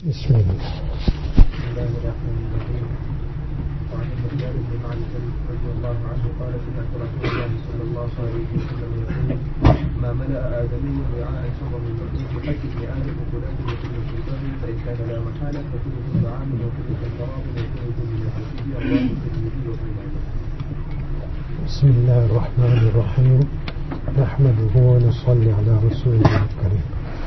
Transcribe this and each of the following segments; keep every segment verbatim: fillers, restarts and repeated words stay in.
بسم الله. بسم الله الرحمن الرحيم. وعن المقدار بن معبد رضي الله عنه قال سمعت رسول الله صلى الله عليه وسلم يقول ما ملأ آدمي وعاء شر من بطنه حتى ابن آدم وكلاد وكل شيطان فإن كان لا محالة فكله طعام وكله شراب وكله من حسبه الله الترمذي وابن ماجه. بسم الله الرحمن الرحيم. نحمده ونصلي على رسوله الكريم.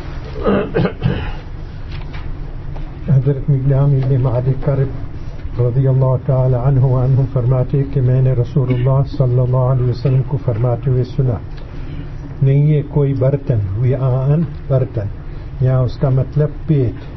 حضرت مقدام ابن معد کرب رضی اللہ تعالی عنہ وعنہ فرماتے کہ میں نے رسول اللہ صلی اللہ علیہ وسلم کو فرماتے ہوئے سنا، نہیں ہے کوئی برتن، وعاء برتن، یا اس کا مطلب پیٹ،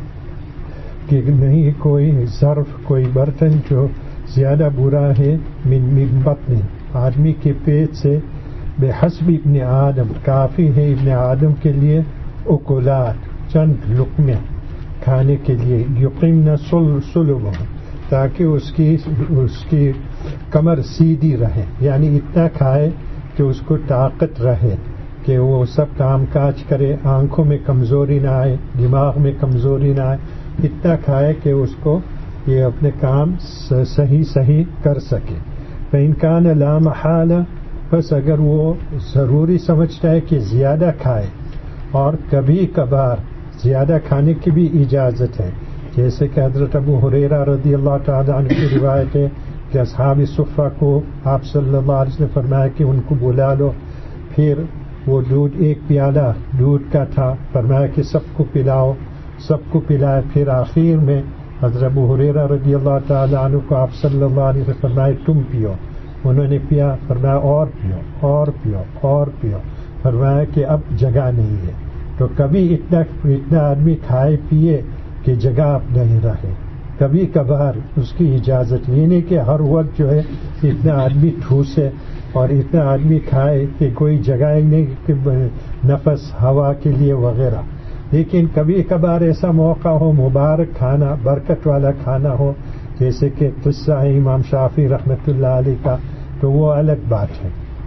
کہ نہیں کوئی ظرف، کوئی برتن جو زیادہ برا ہے من من بطن، آدمی کے پیٹ سے، بحسب ابن آدم، کافی ہے ابن آدم کے لیے، اکلات، چند لقمے کھانے کے لیے، یقیمن صلبہ، تاکہ اس کی اس کی کمر سیدھی رہے، یعنی اتنا کھائے کہ اس کو طاقت رہے کہ وہ سب کام کاج کرے، آنکھوں میں کمزوری نہ آئے، دماغ میں کمزوری نہ آئے، اتنا کھائے کہ اس کو یہ اپنے کام صحیح صحیح کر سکے۔ فإن كان لا محالہ، بس اگر وہ ضروری سمجھتا ہے کہ زیادہ کھائے، اور کبھی کبھار زیادہ کھانے کی بھی اجازت ہے، جیسے کہ حضرت ابو ہریرہ رضی اللہ تعالی عنہ کی روایت ہے کہ اصحاب صفہ کو آپ صلی اللہ علیہ وسلم نے فرمایا کہ ان کو بلا لو، پھر وہ دودھ ایک پیالہ دودھ کا تھا، فرمایا کہ سب کو پلاؤ، سب کو پلائے، پھر آخر میں حضرت ابو ہریرہ رضی اللہ تعالی عنہ کو آپ صلی اللہ علیہ وسلم فرمایا تم پیو، انہوں نے پیا، فرمایا اور پیو اور پیو اور پیو، فرمایا کہ اب جگہ نہیں ہے۔ تو کبھی اتنا اتنا آدمی کھائے پیے کہ جگہ اب نہیں رہے، کبھی کبھار اس کی اجازت، یہ نہیں کہ ہر وقت جو ہے اتنا آدمی ٹھوسے اور اتنا آدمی کھائے کہ کوئی جگہ ہی نہیں کہ نفس ہوا کے لیے وغیرہ، لیکن کبھی کبھار ایسا موقع ہو، مبارک کھانا، برکت والا کھانا ہو، جیسے کہ قصہ ہے امام شافعی رحمۃ اللہ علیہ کا، تو وہ الگ بات ہے،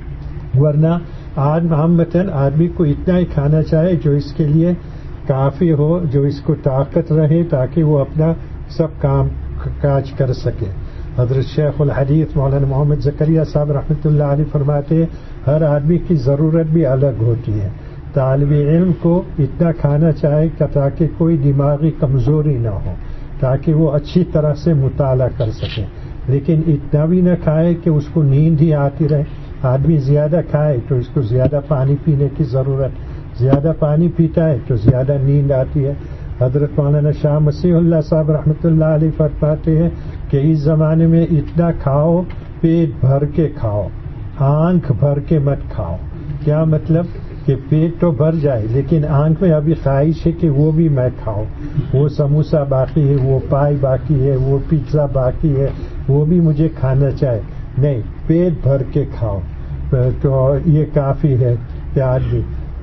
ورنہ آج محمدن آدمی کو اتنا ہی کھانا چاہے جو اس کے لیے کافی ہو، جو اس کو طاقت رہے تاکہ وہ اپنا سب کام کاج کر سکے۔ حضرت شیخ الحدیث مولانا محمد زکریا صاحب رحمۃ اللہ علیہ فرماتے ہیں ہر آدمی کی ضرورت بھی الگ ہوتی ہے، طالب علم کو اتنا کھانا چاہے کہ تاکہ کوئی دماغی کمزوری نہ ہو، تاکہ وہ اچھی طرح سے مطالعہ کر سکے، لیکن اتنا بھی نہ کھائے کہ اس کو نیند ہی آتی رہے۔ آدمی زیادہ کھائے تو اس کو زیادہ پانی پینے کی ضرورت، زیادہ پانی پیتا ہے تو زیادہ نیند آتی ہے۔ حضرت مولانا شاہ مسیح اللہ صاحب رحمۃ اللہ علیہ فرماتے ہیں کہ اس زمانے میں اتنا کھاؤ، پیٹ بھر کے کھاؤ، آنکھ بھر کے مت کھاؤ۔ کیا مطلب کہ پیٹ تو بھر جائے لیکن آنکھ میں ابھی خواہش ہے کہ وہ بھی میں کھاؤں، وہ سموسہ باقی ہے، وہ پائی باقی ہے، وہ پیزا باقی ہے، وہ بھی مجھے کھانا چاہے، نہیں، پیٹ بھر کے کھاؤ، تو یہ کافی ہے کہ آدمی۔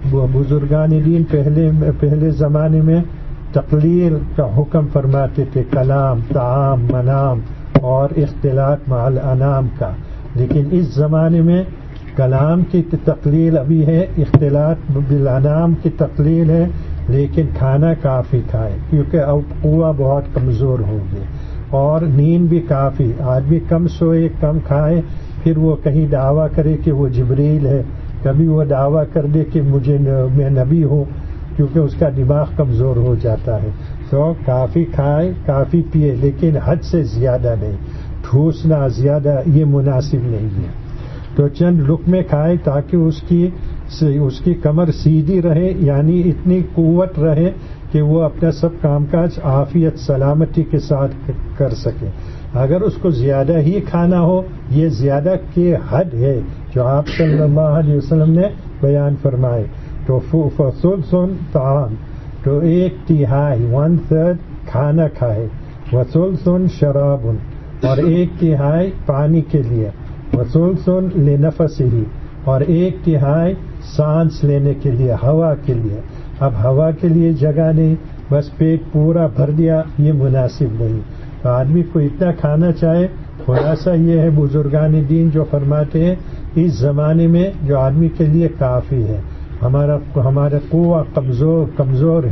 بزرگان دین پہلے پہلے زمانے میں تقلیل کا حکم فرماتے تھے، کلام، طعام، منام اور اختلاط مع الانام کا، لیکن اس زمانے میں کلام کی تقلیل ابھی ہے، اختلاط بالانام کی تقلیل ہے، لیکن کھانا کافی کھائے کیونکہ اب قوہ بہت کمزور ہوگی، اور نیند بھی کافی، آدمی کم سوئے کم کھائے، پھر وہ کہیں دعویٰ کرے کہ وہ جبریل ہے، کبھی وہ دعویٰ کر دے کہ مجھے میں نبی ہوں، کیونکہ اس کا دماغ کمزور ہو جاتا ہے۔ تو کافی کھائے کافی پیے، لیکن حد سے زیادہ نہیں، ٹھوسنا زیادہ یہ مناسب نہیں ہے۔ تو چند لقمے کھائے تاکہ اس کی اس کی کمر سیدھی رہے، یعنی اتنی قوت رہے کہ وہ اپنا سب کام کاج عافیت سلامتی کے ساتھ کر سکے۔ اگر اس کو زیادہ ہی کھانا ہو، یہ زیادہ کی حد ہے جو آپ صلی اللہ علیہ وسلم نے بیان فرمائے، تو فثلث طعام، تو ایک تہائی، ون تھرڈ کھانا کھائے، وثلث شراب، اور ایک تہائی پانی کے لیے، وثلث لنفسہ، اور ایک تہائی سانس لینے کے لیے، ہوا کے لیے۔ اب ہوا کے لیے جگہ نہیں، بس پیٹ پورا بھر دیا، یہ مناسب نہیں۔ تو آدمی کو اتنا کھانا چاہے، خلاصہ یہ ہے بزرگان دین جو فرماتے ہیں اس زمانے میں جو آدمی کے لیے کافی ہے، ہمارا ہمارا قوہ کمزور کمزور ہے،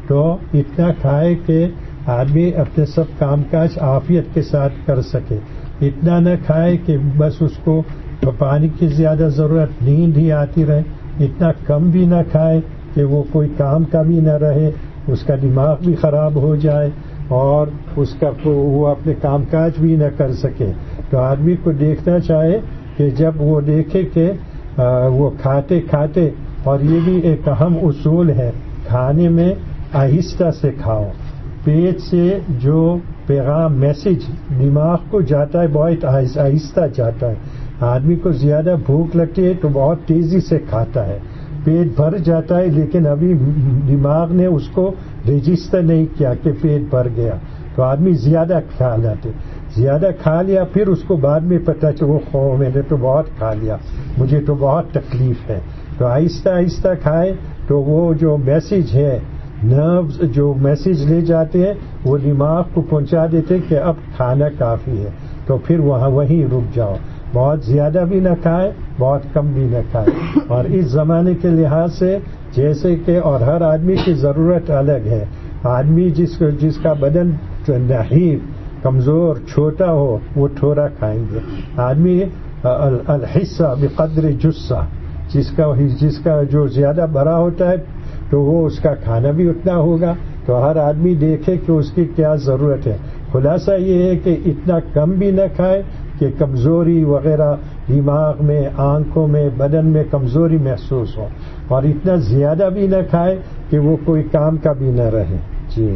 تو اتنا کھائے کہ آدمی اپنے سب کام کاج عافیت کے ساتھ کر سکے. اتنا نہ کھائے کہ بس اس کو پانی کی زیادہ ضرورت، نیند ہی آتی رہے. اتنا کم بھی نہ کھائے کہ وہ کوئی کام کا بھی نہ رہے، اس کا دماغ بھی خراب ہو جائے اور اس کا وہ اپنے کام کاج بھی نہ کر سکے. تو آدمی کو دیکھنا چاہے کہ جب وہ دیکھے کہ وہ کھاتے کھاتے، اور یہ بھی ایک اہم اصول ہے، کھانے میں آہستہ سے کھاؤ. پیٹ سے جو پیغام میسج دماغ کو جاتا ہے بہت آہستہ جاتا ہے. آدمی کو زیادہ بھوک لگتی ہے تو بہت تیزی سے کھاتا ہے، پیٹ بھر جاتا ہے لیکن ابھی دماغ نے اس کو رجسٹر نہیں کیا کہ پیٹ بھر گیا، تو آدمی زیادہ کھا لیتے. زیادہ کھا لیا پھر اس کو بعد میں پتہ چلو خو میں نے تو بہت کھا لیا، مجھے تو بہت تکلیف ہے. تو آہستہ آہستہ کھائے تو وہ جو میسج ہے، نروز جو میسج لے جاتے ہیں وہ دماغ کو پہنچا دیتے کہ اب کھانا کافی ہے، تو پھر وہاں وہیں رک جاؤ. بہت زیادہ بھی نہ کھائے، بہت کم بھی نہ کھائے. اور اس زمانے کے لحاظ سے جیسے کہ اور ہر آدمی کی ضرورت الگ ہے. آدمی جس کو جس کا بدن نحیف، کمزور، چھوٹا ہو وہ تھوڑا کھائیں گے. آدمی الحصہ بقدر جثہ، جس کا جس کا جو زیادہ بڑا ہوتا ہے تو وہ اس کا کھانا بھی اتنا ہوگا. تو ہر آدمی دیکھے کہ اس کی کیا ضرورت ہے. خلاصہ یہ ہے کہ اتنا کم بھی نہ کھائے کہ کمزوری وغیرہ دماغ میں، آنکھوں میں، بدن میں کمزوری محسوس ہو، اور اتنا زیادہ بھی نہ کھائے کہ وہ کوئی کام کا بھی نہ رہے. جی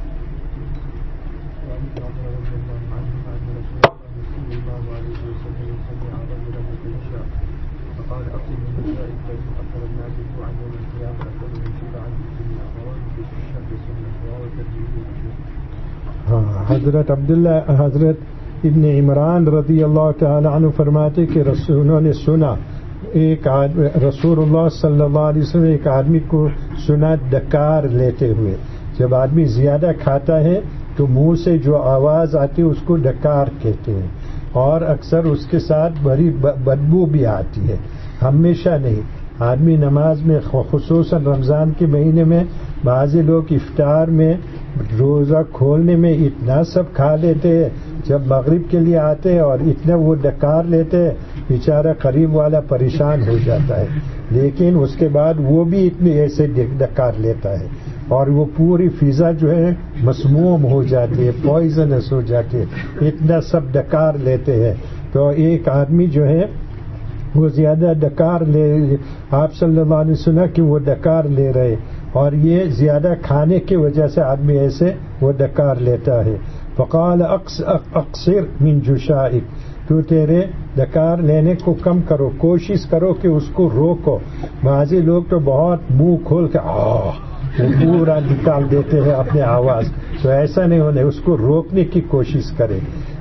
ہاں، حضرت عبداللہ حضرت ابن عمران رضی اللہ تعالی عنہ فرماتے کہ انہوں نے سنا ایک آدمی رسول اللہ صلی اللہ علیہ وسلم ایک آدمی کو سنا ڈکار لیتے ہوئے. جب آدمی زیادہ کھاتا ہے تو منہ سے جو آواز آتی ہے اس کو ڈکار کہتے ہیں، اور اکثر اس کے ساتھ بڑی بدبو بھی آتی ہے. ہمیشہ نہیں. آدمی نماز میں خصوصاً رمضان کے مہینے میں بعض لوگ افطار میں روزہ کھولنے میں اتنا سب کھا لیتے ہیں، جب مغرب کے لیے آتے اور اتنا وہ ڈکار لیتے ہیں، بیچارہ قریب والا پریشان ہو جاتا ہے. لیکن اس کے بعد وہ بھی اتنے ایسے ڈکار لیتا ہے اور وہ پوری فضا جو ہے مسموم ہو جاتی ہے، پوائزنس ہو جاتی ہے، اتنا سب ڈکار لیتے ہیں. تو ایک آدمی جو ہے وہ زیادہ ڈکار لے، آپ صلی اللہ علیہ وسلم کہ وہ ڈکار لے رہے، اور یہ زیادہ کھانے کی وجہ سے آدمی ایسے وہ ڈکار لیتا ہے. فقال اقصر من جشائک، تو تیرے ڈکار لینے کو کم کرو، کوشش کرو کہ اس کو روکو. بعضی لوگ تو بہت منہ کھول کے آہ وہ پورا نکال دیتے ہیں اپنے آواز، تو ایسا نہیں ہونے، اس کو روکنے کی کوشش کرے.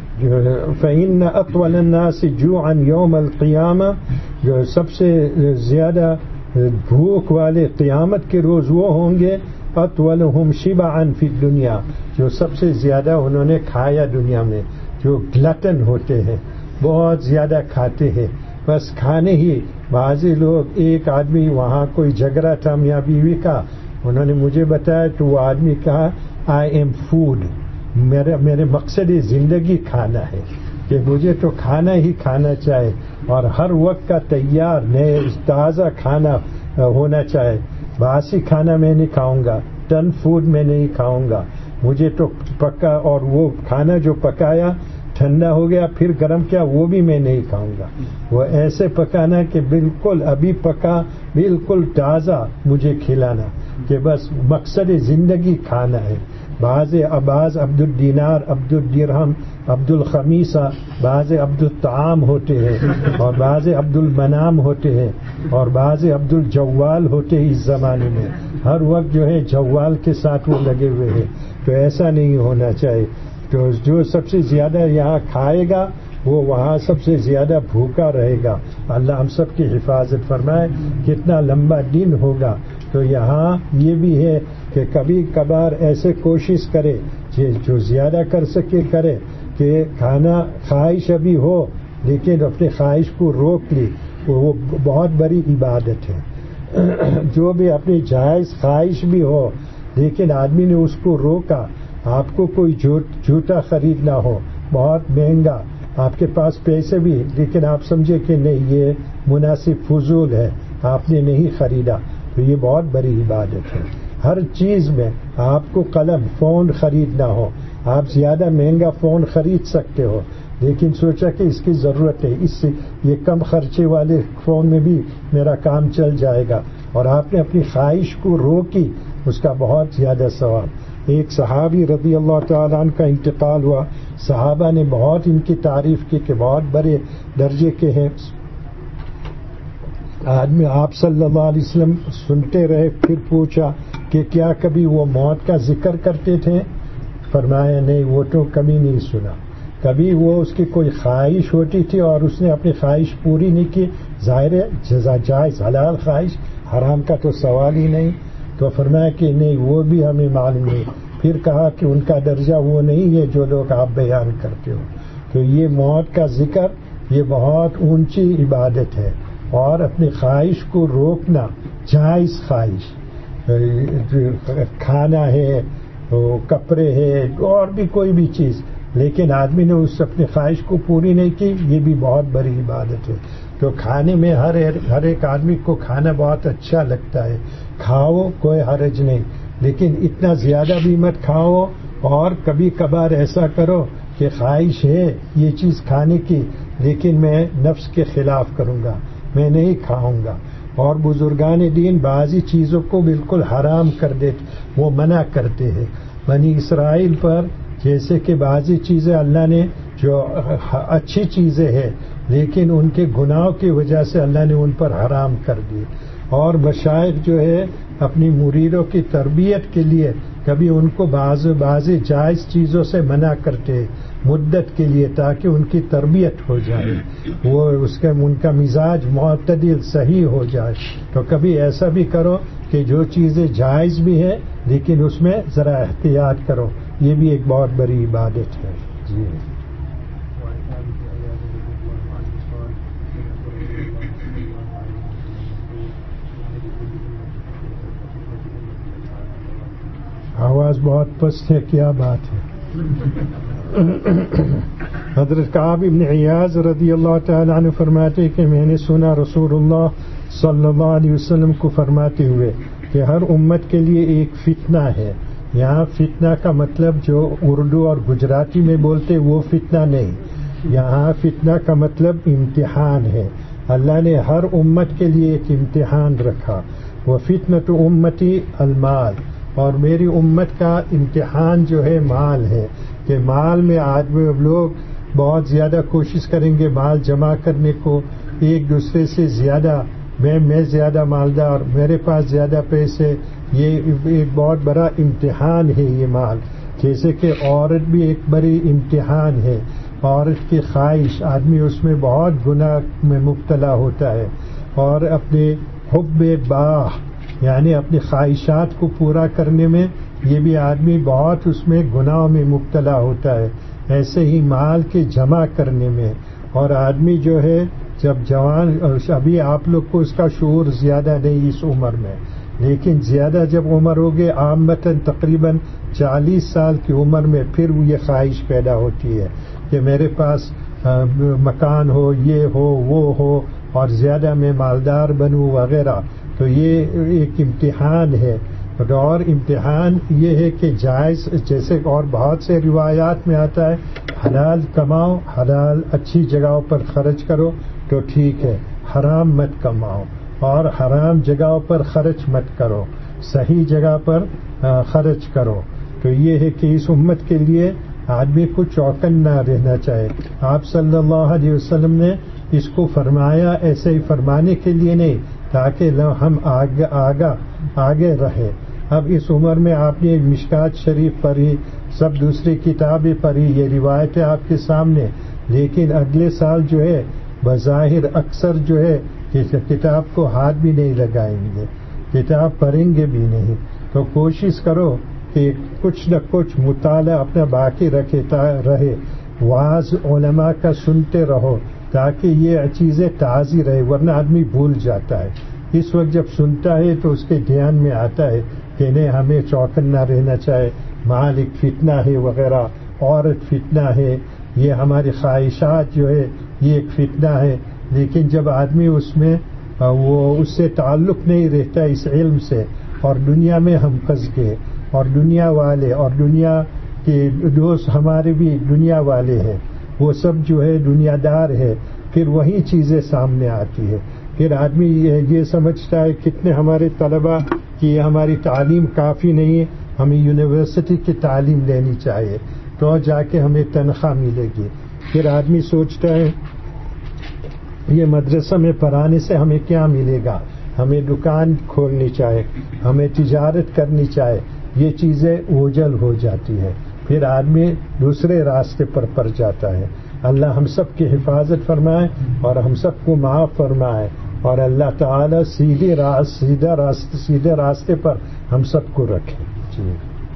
فإن أطول الناس جوعا يوم القیامہ، جو سب سے زیادہ بھوک والے قیامت کے روز وہ ہوں گے اطولهم شبعا فی الدنیا، جو سب سے زیادہ انہوں نے کھایا دنیا میں، جو گلٹن ہوتے ہیں، بہت زیادہ کھاتے ہیں، بس کھانے ہی. بعضی لوگ، ایک آدمی وہاں کوئی جھگڑا تھا میاں بیوی کا، انہوں نے مجھے بتایا تو وہ آدمی کہا آئی ایم فوڈ، میرے میرے مقصد زندگی کھانا ہے، کہ مجھے تو کھانا ہی کھانا چاہے، اور ہر وقت کا تیار نئے تازہ کھانا ہونا چاہے. باسی کھانا میں نہیں کھاؤں گا، ٹن فوڈ میں نہیں کھاؤں گا، مجھے تو پکا، اور وہ کھانا جو پکایا ٹھنڈا ہو گیا پھر گرم کیا وہ بھی میں نہیں کھاؤں گا. وہ ایسے پکانا کہ بالکل ابھی پکا، بالکل تازہ مجھے کھلانا، کہ بس مقصد زندگی کھانا ہے. بعض بعض عبد الدینار، عبد الدرہم، عبد الخمیسہ، بعض عبد الطعام ہوتے ہیں، اور بعض عبد المنام ہوتے ہیں، اور بعض عبد الجوال ہوتے ہیں. اس زمانے میں ہر وقت جو ہے جوال کے ساتھ وہ لگے ہوئے ہیں، تو ایسا نہیں ہونا چاہیے. تو جو سب سے زیادہ یہاں کھائے گا وہ وہاں سب سے زیادہ بھوکا رہے گا. اللہ ہم سب کی حفاظت فرمائے. کتنا لمبا دن ہوگا. تو یہاں یہ بھی ہے کہ کبھی کبھار ایسے کوشش کرے کہ جو زیادہ کر سکے کرے، کہ کھانا خواہش ابھی ہو لیکن اپنے خواہش کو روک لی، وہ بہت بڑی عبادت ہے. جو بھی اپنی جائز خواہش بھی ہو لیکن آدمی نے اس کو روکا. آپ کو کوئی جوتا خریدنا ہو بہت مہنگا، آپ کے پاس پیسے بھی، لیکن آپ سمجھے کہ نہیں یہ مناسب فضول ہے، آپ نے نہیں خریدا، تو یہ بہت بڑی عبادت ہے. ہر چیز میں آپ کو قلم، فون خریدنا ہو، آپ زیادہ مہنگا فون خرید سکتے ہو، لیکن سوچا کہ اس کی ضرورت ہے، اس سے یہ کم خرچے والے فون میں بھی میرا کام چل جائے گا، اور آپ نے اپنی خواہش کو روکی، اس کا بہت زیادہ ثواب. ایک صحابی رضی اللہ تعالیٰ عنہ کا انتقال ہوا، صحابہ نے بہت ان کی تعریف کی کہ بہت بڑے درجے کے ہیں. آدمی آپ صلی اللہ علیہ وسلم سنتے رہے، پھر پوچھا کہ کیا کبھی وہ موت کا ذکر کرتے تھے؟ فرمایا نہیں، وہ تو کبھی نہیں سنا. کبھی وہ اس کی کوئی خواہش ہوتی تھی اور اس نے اپنی خواہش پوری نہیں کی، ظاہر ہے جائز حلال خواہش، حرام کا تو سوال ہی نہیں. تو فرمایا کہ نہیں، وہ بھی ہمیں معلوم نہیں. پھر کہا کہ ان کا درجہ وہ نہیں ہے جو لوگ آپ بیان کرتے ہو. تو یہ موت کا ذکر یہ بہت اونچی عبادت ہے، اور اپنی خواہش کو روکنا، جائز خواہش، کھانا ہے، کپڑے ہے، اور بھی کوئی بھی چیز، لیکن آدمی نے اس اپنی خواہش کو پوری نہیں کی، یہ بھی بہت بڑی عبادت ہے. تو کھانے میں ہر ہر ایک آدمی کو کھانا بہت اچھا لگتا ہے، کھاؤ کوئی حرج نہیں، لیکن اتنا زیادہ بھی مت کھاؤ. اور کبھی کبھار ایسا کرو کہ خواہش ہے یہ چیز کھانے کی، لیکن میں نفس کے خلاف کروں گا، میں نہیں کھاؤں گا. اور بزرگان دین بعضی چیزوں کو بالکل حرام کر دیتے، وہ منع کرتے ہیں. بنی اسرائیل پر جیسے کہ بعضی چیزیں اللہ نے جو اچھی چیزیں ہیں لیکن ان کے گناہوں کی وجہ سے اللہ نے ان پر حرام کر دی. اور مشائخ جو ہے اپنی مریدوں کی تربیت کے لیے کبھی ان کو بعض بعضی جائز چیزوں سے منع کرتے مدت کے لیے، تاکہ ان کی تربیت ہو جائے، وہ اس کا ان کا مزاج معتدل صحیح ہو جائے. تو کبھی ایسا بھی کرو کہ جو چیزیں جائز بھی ہیں لیکن اس میں ذرا احتیاط کرو، یہ بھی ایک بہت بڑی عبادت ہے. جی آواز بہت پست ہے، کیا بات ہے؟ حضرت کعب بن عیاض رضی اللہ تعالی عنہ فرماتے کہ میں نے سنا رسول اللہ صلی اللہ علیہ وسلم کو فرماتے ہوئے کہ ہر امت کے لیے ایک فتنہ ہے. یہاں فتنہ کا مطلب جو اردو اور گجراتی میں بولتے وہ فتنہ نہیں، یہاں فتنہ کا مطلب امتحان ہے. اللہ نے ہر امت کے لیے ایک امتحان رکھا. وہ فتنۃ امتی المال، اور میری امت کا امتحان جو ہے مال ہے، کہ مال میں آدمی لوگ بہت زیادہ کوشش کریں گے مال جمع کرنے کو، ایک دوسرے سے زیادہ، میں میں زیادہ مالدار، میرے پاس زیادہ پیسے. یہ ایک بہت بڑا امتحان ہے یہ مال. جیسے کہ عورت بھی ایک بڑی امتحان ہے، عورت کی خواہش، آدمی اس میں بہت گناہ میں مبتلا ہوتا ہے، اور اپنے حب باہ یعنی اپنی خواہشات کو پورا کرنے میں یہ بھی آدمی بہت اس میں گناہوں میں مبتلا ہوتا ہے. ایسے ہی مال کے جمع کرنے میں، اور آدمی جو ہے جب جوان، ابھی آپ لوگ کو اس کا شعور زیادہ نہیں اس عمر میں، لیکن زیادہ جب عمر ہوگی عامتاً تقریباً چالیس سال کی عمر میں پھر یہ خواہش پیدا ہوتی ہے کہ میرے پاس مکان ہو، یہ ہو، وہ ہو، اور زیادہ میں مالدار بنوں وغیرہ. تو یہ ایک امتحان ہے. اور امتحان یہ ہے کہ جائز، جیسے اور بہت سے روایات میں آتا ہے حلال کماؤ، حلال اچھی جگہوں پر خرچ کرو تو ٹھیک ہے، حرام مت کماؤ، اور حرام جگہوں پر خرچ مت کرو، صحیح جگہ پر خرچ کرو. تو یہ ہے کہ اس امت کے لیے آدمی کو چوکنا رہنا چاہیے. آپ صلی اللہ علیہ وسلم نے اس کو فرمایا ایسے ہی فرمانے کے لیے نہیں، تاکہ ہم آگے آگا آگے رہے. اب اس عمر میں آپ نے مشکات شریف پڑھی، سب دوسری کتابیں پڑھی، یہ روایتیں آپ کے سامنے، لیکن اگلے سال جو ہے بظاہر اکثر جو ہے کتاب کو ہاتھ بھی نہیں لگائیں گے، کتاب پڑھیں گے بھی نہیں. تو کوشش کرو کہ کچھ نہ کچھ مطالعہ اپنا باقی رکھے رہے، وعظ علماء کا سنتے رہو تاکہ یہ چیزیں تازی رہے، ورنہ آدمی بھول جاتا ہے. اس وقت جب سنتا ہے تو اس کے دھیان میں آتا ہے کہ نہیں ہمیں چوکنا رہنا چاہے، مال ایک فتنہ ہے وغیرہ، عورت فتنہ ہے، یہ ہماری خواہشات جو ہے یہ ایک فتنہ ہے. لیکن جب آدمی اس میں وہ اس سے تعلق نہیں رہتا اس علم سے، اور دنیا میں ہم پھنس گئے، اور دنیا والے اور دنیا کے دوست ہمارے بھی دنیا والے ہیں، وہ سب جو ہے دنیا دار ہے، پھر وہی چیزیں سامنے آتی ہے. پھر آدمی یہ سمجھتا ہے کتنے ہمارے طلباء کی ہماری تعلیم کافی نہیں ہے، ہمیں یونیورسٹی کی تعلیم لینی چاہیے تو جا کے ہمیں تنخواہ ملے گی. پھر آدمی سوچتا ہے یہ مدرسہ میں پڑھانے سے ہمیں کیا ملے گا، ہمیں دکان کھولنی چاہیے، ہمیں تجارت کرنی چاہیے. یہ چیزیں اوجھل ہو جاتی ہے، پھر آدمی دوسرے راستے پر پڑ جاتا ہے. اللہ ہم سب کی حفاظت فرمائے اور ہم سب کو معاف فرمائے، اور اللہ تعالی سیدھے راست سیدھا راستے سیدھے راستے پر ہم سب کو رکھے. جی.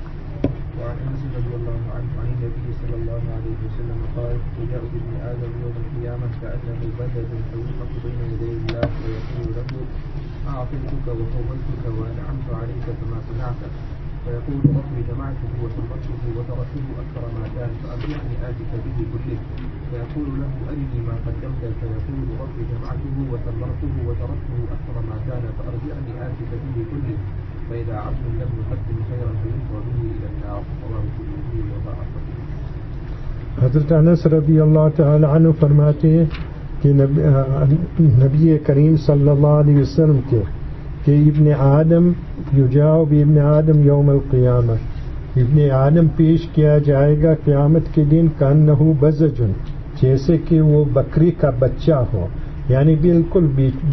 أعطيتك وفضلتك وأنعمت عليك فما صنعت، فيقول ربي جمعته وثبته وتركته أكثر ما كان فأرجعني آتك به كله، فيقول له أرني ما قدمت، فيقول ربي جمعته وثمرته وتركته أكثر ما كان فأرجعني آتك به كله، فإذا عبد لم يقدم خيرا فيلقى به إلى النار. رواه الترمذي وضعفه. حضرت انس رضی اللہ تعالی عنہ فرماتے ہیں کہ نبی کریم صلی اللہ علیہ وسلم کے کہ ابن آدم یجاؤ بابن آدم یوم القیامہ، ابن آدم پیش کیا جائے گا قیامت کے دن کانہ بزجن، جیسے کہ وہ بکری کا بچہ ہو، یعنی بالکل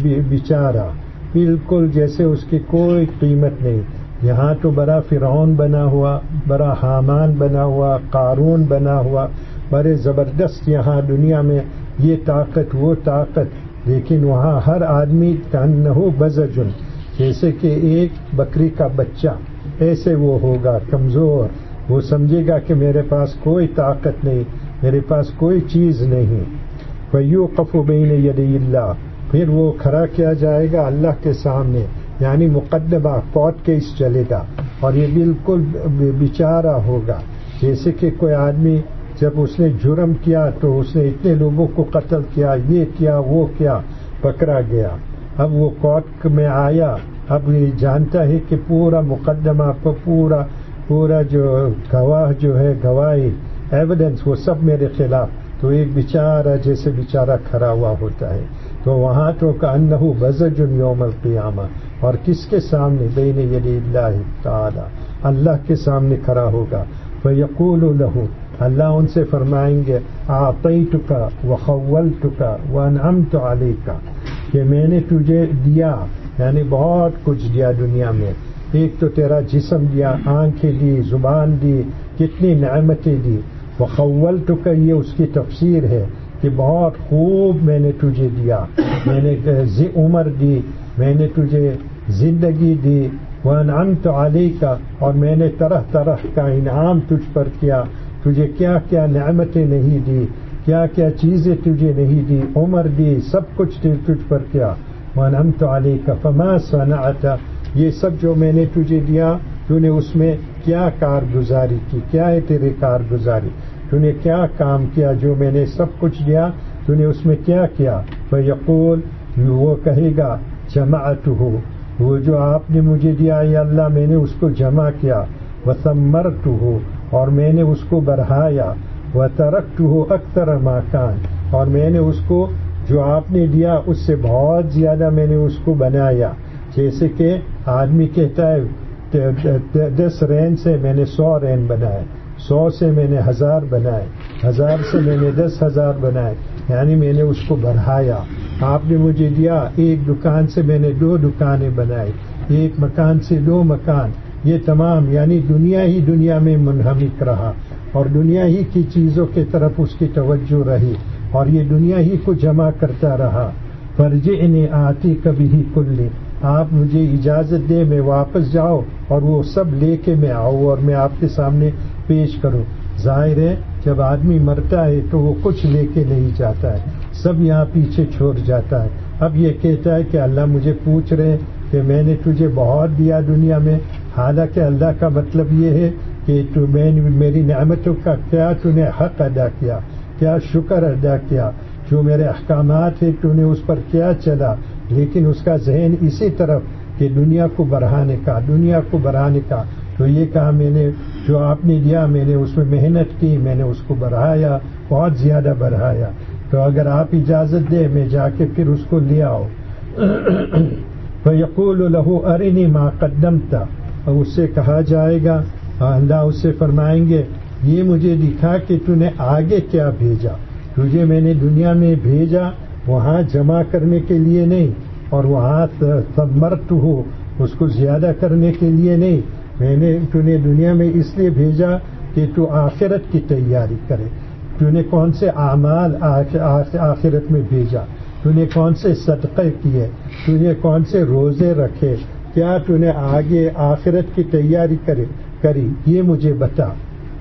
بیچارہ، بالکل جیسے اس کی کوئی قیمت نہیں. یہاں تو بڑا فرعون بنا ہوا، بڑا حامان بنا ہوا، قارون بنا ہوا، بڑے زبردست یہاں دنیا میں یہ طاقت وہ طاقت، لیکن وہاں ہر آدمی کانہ بزجن، جیسے کہ ایک بکری کا بچہ، ایسے وہ ہوگا کمزور. وہ سمجھے گا کہ میرے پاس کوئی طاقت نہیں، میرے پاس کوئی چیز نہیں. فیوقف بین یدی اللہ، پھر وہ کھڑا کیا جائے گا اللہ کے سامنے، یعنی مقدمہ کوٹ کیس چلے گا، اور یہ بالکل بیچارہ ہوگا. جیسے کہ کوئی آدمی جب اس نے جرم کیا تو اس نے اتنے لوگوں کو قتل کیا، یہ کیا وہ کیا، پکڑا گیا. اب وہ کورٹ میں آیا، اب یہ جانتا ہے کہ پورا مقدمہ پورا پورا جو گواہ جو ہے گواہی ایویڈنس وہ سب میرے خلاف، تو ایک بیچارہ جیسے بیچارہ کھڑا ہوا ہوتا ہے. تو وہاں تو کأنہ بزج یوم القیامہ، اور کس کے سامنے؟ بین یدی اللہ تعالی، اللہ کے سامنے کھڑا ہوگا. فیقول لہ، اللہ ان سے فرمائیں گے اعطیتک وخولتک وانعمت علیک، کہ میں نے تجھے دیا، یعنی بہت کچھ دیا دنیا میں. ایک تو تیرا جسم دیا، آنکھیں دی، زبان دی، کتنی نعمتیں دی. وخولتک یہ اس کی تفسیر ہے کہ بہت خوب میں نے تجھے دیا، میں نے عمر دی، میں نے تجھے زندگی دی. وانعمت علیک، اور میں نے طرح طرح کا انعام تجھ پر کیا، تجھے کیا کیا نعمتیں نہیں دی، کیا کیا چیزیں تجھے نہیں دی، عمر دی، سب کچھ تجھ پر کیا. وانعمت علیک فما صنعت، یہ سب جو میں نے تجھے دیا تو نے اس میں کیا کارگزاری کی، کیا ہے تیری کارگزاری، تو نے کیا کام کیا، جو میں نے سب کچھ دیا تو نے اس میں کیا کیا. فیقول، وہ کہے گا جمعتہ، وہ جو آپ نے مجھے دیا یا اللہ میں نے اس کو جمع کیا. وثمرتہ، اور میں نے اس کو بڑھایا. وترکتہ اکثر ما کان، اور میں نے اس کو جو آپ نے دیا اس سے بہت زیادہ میں نے اس کو بنایا. جیسے کہ آدمی کہتا ہے دس رین سے میں نے سو رین بنائے، سو سے میں نے ہزار بنائے، ہزار سے میں نے دس ہزار بنائے، یعنی میں نے اس کو بڑھایا. آپ نے مجھے دیا ایک دکان سے میں نے دو دکانیں بنائی، ایک مکان سے دو مکان، یہ تمام یعنی دنیا ہی دنیا میں منہمک رہا، اور دنیا ہی کی چیزوں کی طرف اس کی توجہ رہی، اور یہ دنیا ہی کو جمع کرتا رہا. فرجعنی آتیک بہ کلہ، آپ مجھے اجازت دے میں واپس جاؤ اور وہ سب لے کے میں آؤں اور میں آپ کے سامنے پیش کروں. ظاہر ہے جب آدمی مرتا ہے تو وہ کچھ لے کے نہیں جاتا ہے، سب یہاں پیچھے چھوڑ جاتا ہے. اب یہ کہتا ہے کہ اللہ مجھے پوچھ رہے کہ میں نے تجھے بہت دیا دنیا میں، حالانکہ اللہ کا مطلب یہ ہے کہ تو میں میری نعمتوں کا کیا تو نے حق ادا کیا، کیا شکر ادا کیا، جو میرے احکامات ہیں تو نے اس پر کیا چلا، لیکن اس کا ذہن اسی طرف کہ دنیا کو بڑھانے کا دنیا کو بڑھانے کا تو یہ کہا میں نے جو آپ نے دیا میں نے اس میں محنت کی، میں نے اس کو بڑھایا، بہت زیادہ بڑھایا، تو اگر آپ اجازت دے میں جا کے پھر اس کو لے آؤ۔ فَيَقُولُ لَهُ أَرِنِي مَا قَدَّمْتَ، اور اس سے کہا جائے گا، اللہ اس سے فرمائیں گے یہ مجھے دکھا کہ تو نے آگے کیا بھیجا، تجھے میں نے دنیا میں بھیجا وہاں جمع کرنے کے لیے نہیں، اور وہاں ثمرت ہو اس کو زیادہ کرنے کے لیے نہیں، میں نے تو نے دنیا میں اس لیے بھیجا کہ تو آخرت کی تیاری کرے۔ تو نے کون سے اعمال آخرت میں بھیجا، تو نے کون سے صدقے کیے، تو نے کون سے روزے رکھے، کیا تو نے آگے آخرت کی تیاری کرے کری یہ مجھے بتا۔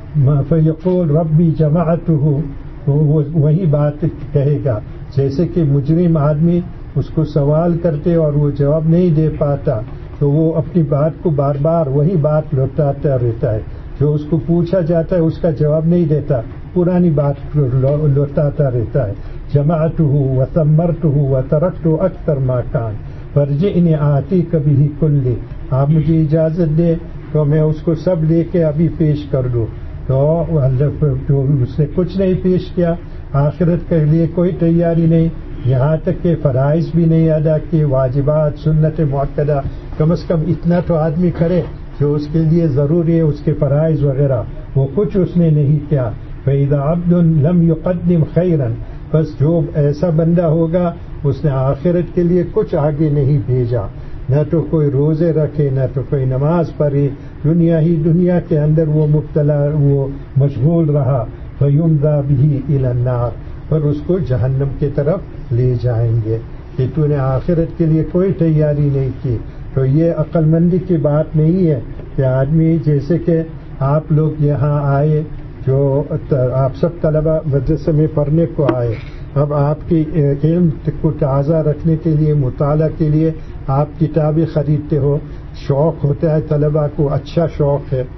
فیقول ربی جمعتہ، وہی بات کہے گا جیسے کہ مجرم آدمی اس کو سوال کرتے اور وہ جواب نہیں دے پاتا تو وہ اپنی بات کو بار بار وہی بات لوٹاتا رہتا ہے، جو اس کو پوچھا جاتا ہے اس کا جواب نہیں دیتا، پرانی بات لوٹاتا رہتا ہے۔ جمعتہ وثمرتہ وترکت اکثر ما کان فرجعنی آتیک بہ کلہ، آپ مجھے اجازت دے تو میں اس کو سب لے کے ابھی پیش کر دوں، تو اس نے کچھ نہیں پیش کیا، آخرت کے لیے کوئی تیاری نہیں، یہاں تک کہ فرائض بھی نہیں ادا کیے، واجبات سنت مؤکدہ کم از کم اتنا تو آدمی کرے جو اس کے لیے ضروری ہے، اس کے فرائض وغیرہ، وہ کچھ اس نے نہیں کیا۔ فَإِذَا عَبْدٌ لَمْ يُقَدِّمْ خَيْرًا، بس جو ایسا بندہ ہوگا اس نے آخرت کے لیے کچھ آگے نہیں بھیجا، نہ تو کوئی روزے رکھے نہ تو کوئی نماز پڑھی، دنیا ہی دنیا کے اندر وہ مبتلا وہ مشغول رہا، فَيُمْضَى بِهِ إِلَى النَّارِ، پر اس کو جہنم کی طرف لے جائیں گے کہ تو نے آخرت کے لیے کوئی تیاری نہیں کی۔ تو یہ عقل مندی کی بات نہیں ہے کہ آدمی جیسے کہ آپ لوگ یہاں آئے، جو آپ سب طلبہ مدرسے میں پڑھنے کو آئے، اب آپ کی علم کو تازہ رکھنے کے لیے مطالعہ کے لیے آپ کتابیں خریدتے ہو، شوق ہوتا ہے طلبہ کو، اچھا شوق ہے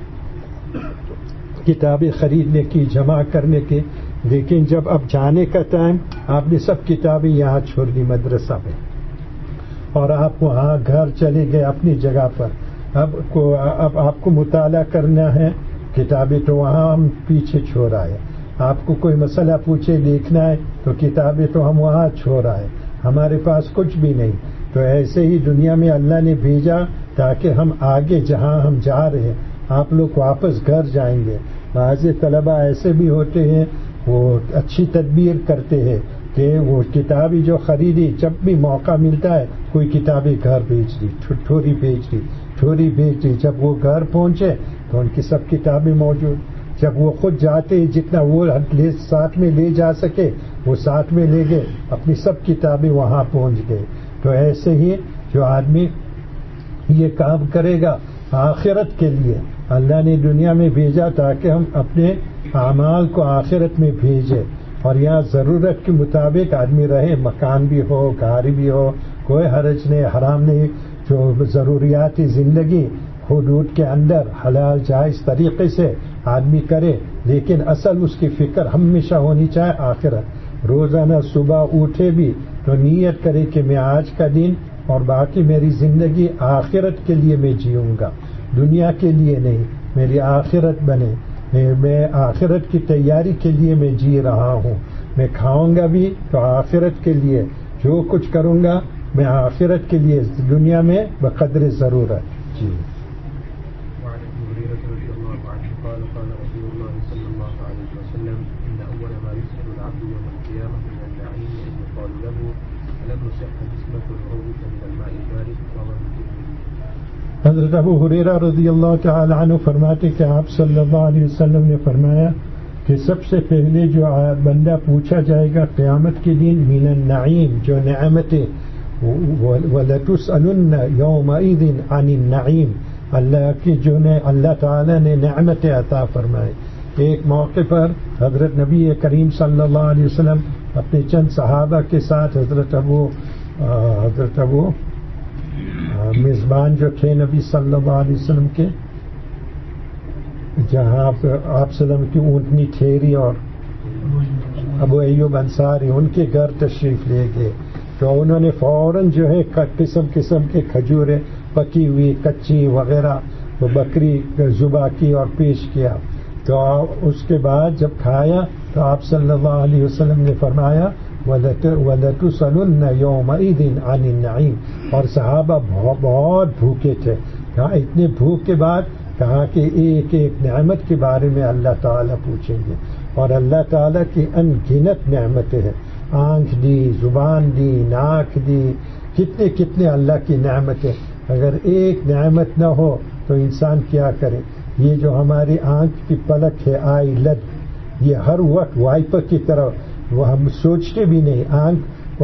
کتابیں خریدنے کی، جمع کرنے کی، لیکن جب اب جانے کا ٹائم آپ نے سب کتابیں یہاں چھوڑ دی مدرسہ میں اور آپ وہاں گھر چلے گئے اپنی جگہ پر، اب کو اب آپ کو مطالعہ کرنا ہے، کتابیں تو وہاں ہم پیچھے چھوڑ آئے، آپ کو کوئی مسئلہ پوچھے دیکھنا ہے تو کتابیں تو ہم وہاں چھوڑ آئے، ہمارے پاس کچھ بھی نہیں۔ تو ایسے ہی دنیا میں اللہ نے بھیجا تاکہ ہم آگے جہاں ہم جا رہے ہیں آپ لوگ واپس گھر جائیں گے۔ بعض طلبہ ایسے بھی ہوتے ہیں وہ اچھی تدبیر کرتے ہیں کہ وہ کتابیں جو خریدی جب بھی موقع ملتا ہے کوئی کتابیں گھر بھیج دی، تھوڑی بھیج دی تھوڑی بھیج دی، جب وہ گھر پہنچے تو ان کی سب کتابیں موجود، جب وہ خود جاتے جتنا وہ ساتھ میں لے جا سکے وہ ساتھ میں لے گئے، اپنی سب کتابیں وہاں پہنچ گئے۔ تو ایسے ہی جو آدمی یہ کام کرے گا آخرت کے لیے، اللہ نے دنیا میں بھیجا تاکہ ہم اپنے اعمال کو آخرت میں بھیجے، اور یہاں ضرورت کے مطابق آدمی رہے، مکان بھی ہو گاڑی بھی ہو، کوئی حرج نہیں، حرام نہیں، جو ضروریاتی زندگی حدود کے اندر حلال جائز طریقے سے آدمی کرے، لیکن اصل اس کی فکر ہمیشہ ہونی چاہے آخرت۔ روزانہ صبح اٹھے بھی تو نیت کرے کہ میں آج کا دن اور باقی میری زندگی آخرت کے لیے میں جیوں گا، دنیا کے لیے نہیں، میری آخرت بنے، میں آخرت کی تیاری کے لیے میں جی رہا ہوں، میں کھاؤں گا بھی تو آخرت کے لیے، جو کچھ کروں گا میں آخرت کے لیے، دنیا میں بقدر ضرورت۔ جی حضرت ابو ہریرہ رضی اللہ تعالی عنہ فرماتے کہ آپ صلی اللہ علیہ وسلم نے فرمایا کہ سب سے پہلے جو بندہ پوچھا جائے گا قیامت کے دن من النعیم، جو نعمتیں، وَلَتُسْأَلُنَّ يَوْمَئِذٍ عَنِ النَّعِيمِ، اللہ کی جو نے اللہ تعالی نے نعمتیں عطا فرمائے۔ ایک موقع پر حضرت نبی کریم صلی اللہ علیہ وسلم اپنے چند صحابہ کے ساتھ حضرت ابو حضرت ابو میزبان جو تھے نبی صلی اللہ علیہ وسلم کے، جہاں آپ سلم کی اونٹنی ٹھہری اور ابو ایوب انصاری ان کے گھر تشریف لے گئے، تو انہوں نے فوراً جو ہے قسم قسم کے کھجوریں پکی ہوئی کچی وغیرہ وہ بکری ذبح کی اور پیش کیا. تو اس کے بعد جب کھایا تو آپ صلی اللہ علیہ وسلم نے فرمایا وَلَتُسْأَلُنَّ يَوْمَئِذٍ عَنِ النَّعِيمِ، اور صحابہ بہت بہت بھوکے تھے. کہا اتنے بھوک کے بعد کہا کہ ایک ایک نعمت کے بارے میں اللہ تعالیٰ پوچھیں گے، اور اللہ تعالیٰ کی ان گنت نعمتیں ہیں، آنکھ دی، زبان دی، ناک دی، کتنے کتنے اللہ کی نعمتیں. اگر ایک نعمت نہ ہو تو انسان کیا کرے. یہ جو ہماری آنکھ کی پلک ہے آئی لد، یہ ہر وقت وائپر کی طرح وہ ہم سوچتے بھی نہیں، آنکھ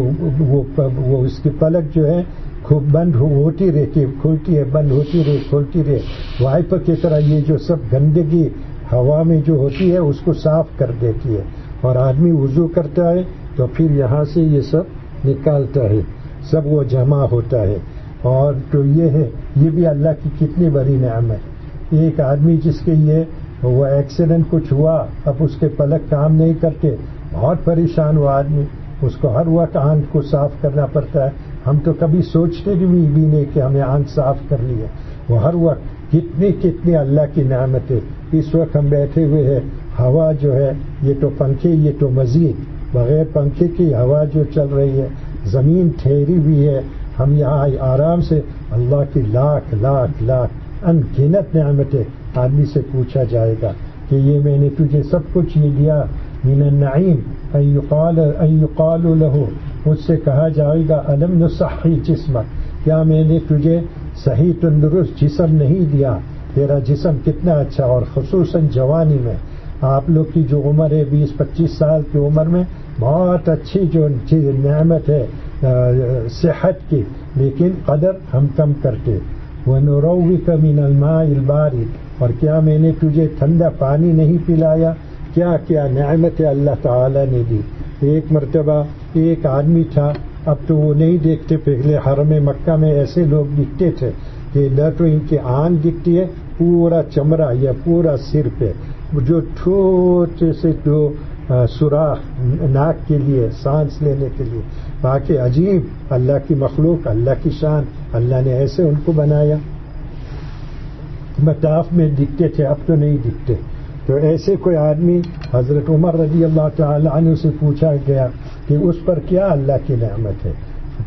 وہ, وہ اس کی پلک جو ہے خوب بند ہوتی رہتی، کھلتی ہے بند ہوتی رہے کھلتی رہے، وائپر کی طرح یہ جو سب گندگی ہوا میں جو ہوتی ہے اس کو صاف کر دیتی ہے. اور آدمی وضو کرتا ہے تو پھر یہاں سے یہ سب نکالتا ہے، سب وہ جمع ہوتا ہے. اور تو یہ ہے، یہ بھی اللہ کی کتنی بڑی نعمت. ایک آدمی جس کے یہ وہ ایکسیڈنٹ کچھ ہوا، اب اس کے پلک کام نہیں کرتے، بہت پریشان ہوا آدمی، اس کو ہر وقت آنکھ کو صاف کرنا پڑتا ہے. ہم تو کبھی سوچتے بھی نہیں کہ ہمیں آنکھ صاف کر لی ہے. وہ ہر وقت کتنی کتنی اللہ کی نعمتیں. اس وقت ہم بیٹھے ہوئے ہیں، ہوا جو ہے یہ تو پنکھے، یہ تو مزید بغیر پنکھے کی ہوا جو چل رہی ہے، زمین ٹھہری ہوئی ہے، ہم یہاں آرام سے. اللہ کی لاکھ لاکھ لاکھ ان گنت نعمتیں. آدمی سے پوچھا جائے گا کہ یہ میں نے تجھے سب کچھ نہیں دیا، من النعیم ان یقال ان یقال له، مجھ سے کہا جائے گا الم نصحی جسمک، کیا میں نے تجھے صحیح تندرست جسم نہیں دیا؟ تیرا جسم کتنا اچھا، اور خصوصاً جوانی میں. آپ لوگ کی جو عمر ہے بیس پچیس سال کی عمر میں بہت اچھی جو نعمت ہے صحت کی، لیکن قدر ہم کم کرتے. وَنُرَوِّكَ مِنَ الْمَاءِ الْبَارِدِ، اور کیا میں نے تجھے ٹھنڈا پانی نہیں پلایا؟ کیا کیا نعمت اللہ تعالیٰ نے دی. ایک مرتبہ ایک آدمی تھا، اب تو وہ نہیں دیکھتے، پہلے حرم مکہ میں ایسے لوگ دکھتے تھے کہ نہ تو ان کی آنکھ دکھتی ہے، پورا چمڑا یا پورا سر پہ جو چھوٹے سے دو سوراخ ناک کے لیے، سانس لینے کے لیے. باقی عجیب اللہ کی مخلوق، اللہ کی شان، اللہ نے ایسے ان کو بنایا. مطاف میں دکھتے تھے، اب تو نہیں دکھتے. تو ایسے کوئی آدمی حضرت عمر رضی اللہ تعالی عنہ سے پوچھا گیا کہ اس پر کیا اللہ کی نعمت ہے؟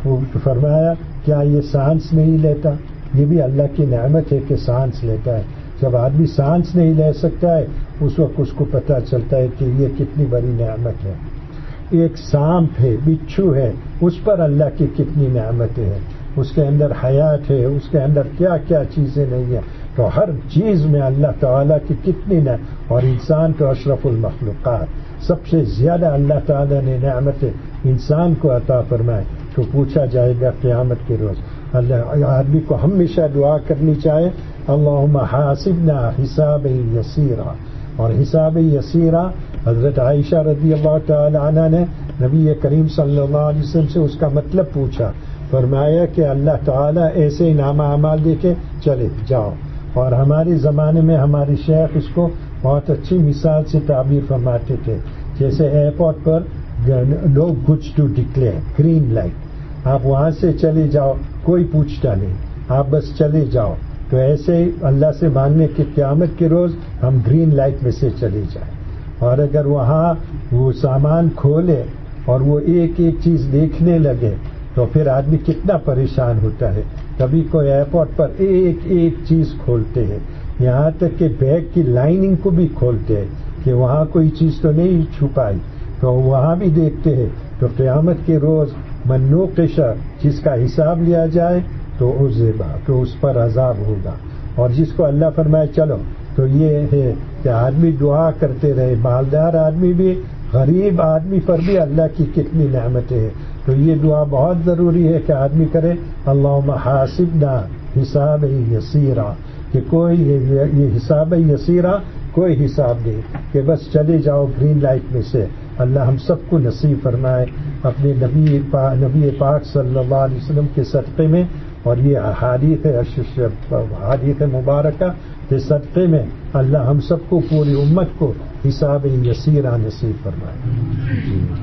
فرمایا کیا یہ سانس نہیں لیتا؟ یہ بھی اللہ کی نعمت ہے کہ سانس لیتا ہے. جب آدمی سانس نہیں لے سکتا ہے اس وقت اس کو پتہ چلتا ہے کہ یہ کتنی بڑی نعمت ہے. ایک سانپ ہے، بچھو ہے، اس پر اللہ کی کتنی نعمتیں ہیں. اس کے اندر حیات ہے، اس کے اندر کیا کیا چیزیں نہیں ہیں. تو ہر چیز میں اللہ تعالیٰ کی کتنی نعمت. اور انسان تو اشرف المخلوقات، سب سے زیادہ اللہ تعالیٰ نے نعمتیں انسان کو عطا فرمائے. تو پوچھا جائے گا قیامت کے روز. اللہ آدمی کو ہمیشہ دعا کرنی چاہے اللہم حاسبنا حسابا یسیرا. اور حساب یسیرا حضرت عائشہ رضی اللہ تعالی عنہ نے نبی کریم صلی اللہ علیہ وسلم سے اس کا مطلب پوچھا. فرمایا کہ اللہ تعالیٰ ایسے نامہ اعمال دے کے چلے جاؤ. اور ہمارے زمانے میں ہماری شیخ اس کو بہت اچھی مثال سے تعبیر فرماتے تھے. جیسے ایئرپورٹ پر لوگ goods to declare, green light, آپ وہاں سے چلے جاؤ، کوئی پوچھتا نہیں، آپ بس چلے جاؤ. تو ایسے ہی اللہ سے مانگنے کی قیامت کے روز ہم گرین لائٹ میں سے چلے جائیں. اور اگر وہاں وہ سامان کھولے اور وہ ایک ایک چیز دیکھنے لگے تو پھر آدمی کتنا پریشان ہوتا ہے. کبھی کوئی ایئرپورٹ پر ایک ایک چیز کھولتے ہیں، یہاں تک کہ بیگ کی لائننگ کو بھی کھولتے ہیں کہ وہاں کوئی چیز تو نہیں چھپائی، تو وہاں بھی دیکھتے ہیں. تو قیامت کے روز من نوقش، جس کا حساب لیا جائے تو عذبا، تو اس پر عذاب ہوگا. اور جس کو اللہ فرمائے چلو، تو یہ ہے کہ آدمی دعا کرتے رہے. مالدار آدمی بھی، غریب آدمی پر بھی اللہ کی کتنی نعمتیں ہیں. تو یہ دعا بہت ضروری ہے کہ آدمی کرے اللہم حاسبنا حساب یسیرا، کہ کوئی یہ حساب یسیرا کوئی حساب نہیں کہ بس چلے جاؤ گرین لائٹ میں سے. اللہ ہم سب کو نصیب فرمائے اپنے نبی پاک نبی پاک صلی اللہ علیہ وسلم کے صدقے میں اور یہ احادیث احادیث مبارکہ کے صدقے میں اللہ ہم سب کو پوری امت کو حساب یسیرہ نصیب فرمائے.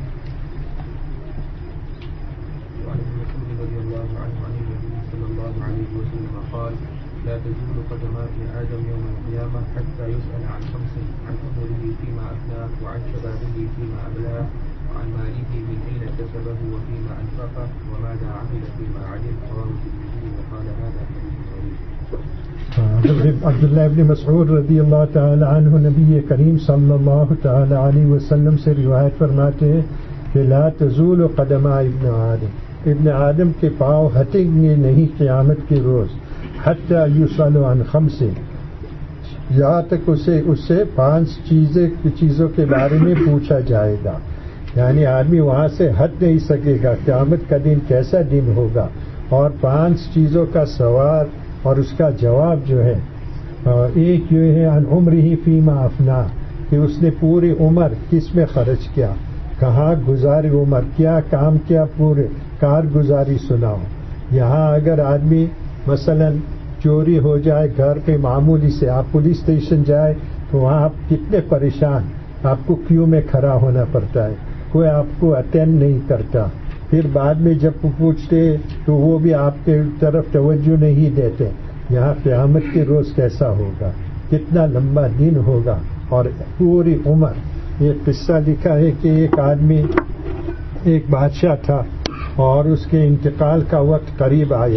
لا تزول قدم ابن آدم يوم القيامة حتى يسأل عن خمس: عن عمره فيما أفناه، وعن شبابه فيما أبلاه، وعن ماله من أين اكتسبه وفيما أنفقه، وماذا عمل فيما علم. رواه الترمذي وقال هذا حديث صحيح. عبداللہ ابن مسعود رضی اللہ تعالی عنہ نبی کریم صلی اللہ تعالی علیہ وسلم سے روایت فرماتے ہیں کہ لا تزول قدم ابن آدم، ابن آدم کے پاؤں ہٹیں گے نہیں قیامت کے روز، حتی یسأل عن خمس، یہاں تک اسے اس سے پانچ چیزیں چیزوں کے بارے میں پوچھا جائے گا. یعنی آدمی وہاں سے ہٹ نہیں سکے گا، قیامت کا دن کیسا دن ہوگا، اور پانچ چیزوں کا سوال اور اس کا جواب جو ہے. ایک یہ ہے عن عمرہ فیما افنا، کہ اس نے پوری عمر کس میں خرچ کیا، کہاں گزاری عمر، کیا کام کیا، پورے کارگزاری سناؤ. یہاں اگر آدمی مثلا چوری ہو جائے گھر پہ معمولی سے، آپ پولیس اسٹیشن جائے تو وہاں آپ کتنے پریشان، آپ کو کیو میں کھڑا ہونا پڑتا ہے، کوئی آپ کو اٹینڈ نہیں کرتا. پھر بعد میں جب پوچھتے تو وہ بھی آپ کے طرف توجہ نہیں دیتے. یہاں قیامت کے روز کیسا ہوگا، کتنا لمبا دن ہوگا، اور پوری عمر. ایک قصہ لکھا ہے کہ ایک آدمی، ایک بادشاہ تھا اور اس کے انتقال کا وقت قریب آیا.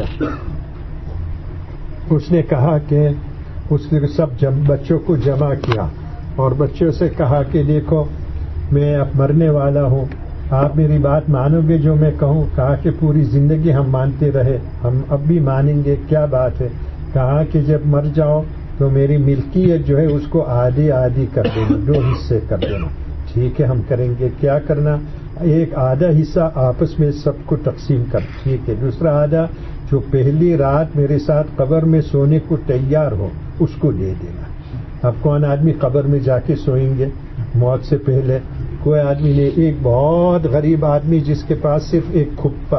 اس نے کہا کہ اس نے سب بچوں کو جمع کیا اور بچوں سے کہا کہ دیکھو میں اب مرنے والا ہوں، آپ میری بات مانو گے جو میں کہوں؟ کہا کہ پوری زندگی ہم مانتے رہے، ہم اب بھی مانیں گے. کیا بات ہے؟ کہا کہ جب مر جاؤ تو میری ملکیت جو ہے اس کو آدھی آدھی کر دینا، دو حصے کر دینا. ٹھیک ہے ہم کریں گے. کیا کرنا؟ ایک آدھا حصہ آپس میں سب کو تقسیم کر. ٹھیک ہے. دوسرا آدھا جو پہلی رات میرے ساتھ قبر میں سونے کو تیار ہو اس کو دے دینا. اب کون آدمی قبر میں جا کے سوئیں گے موت سے پہلے؟ کوئی آدمی نے، ایک بہت غریب آدمی جس کے پاس صرف ایک کھپا،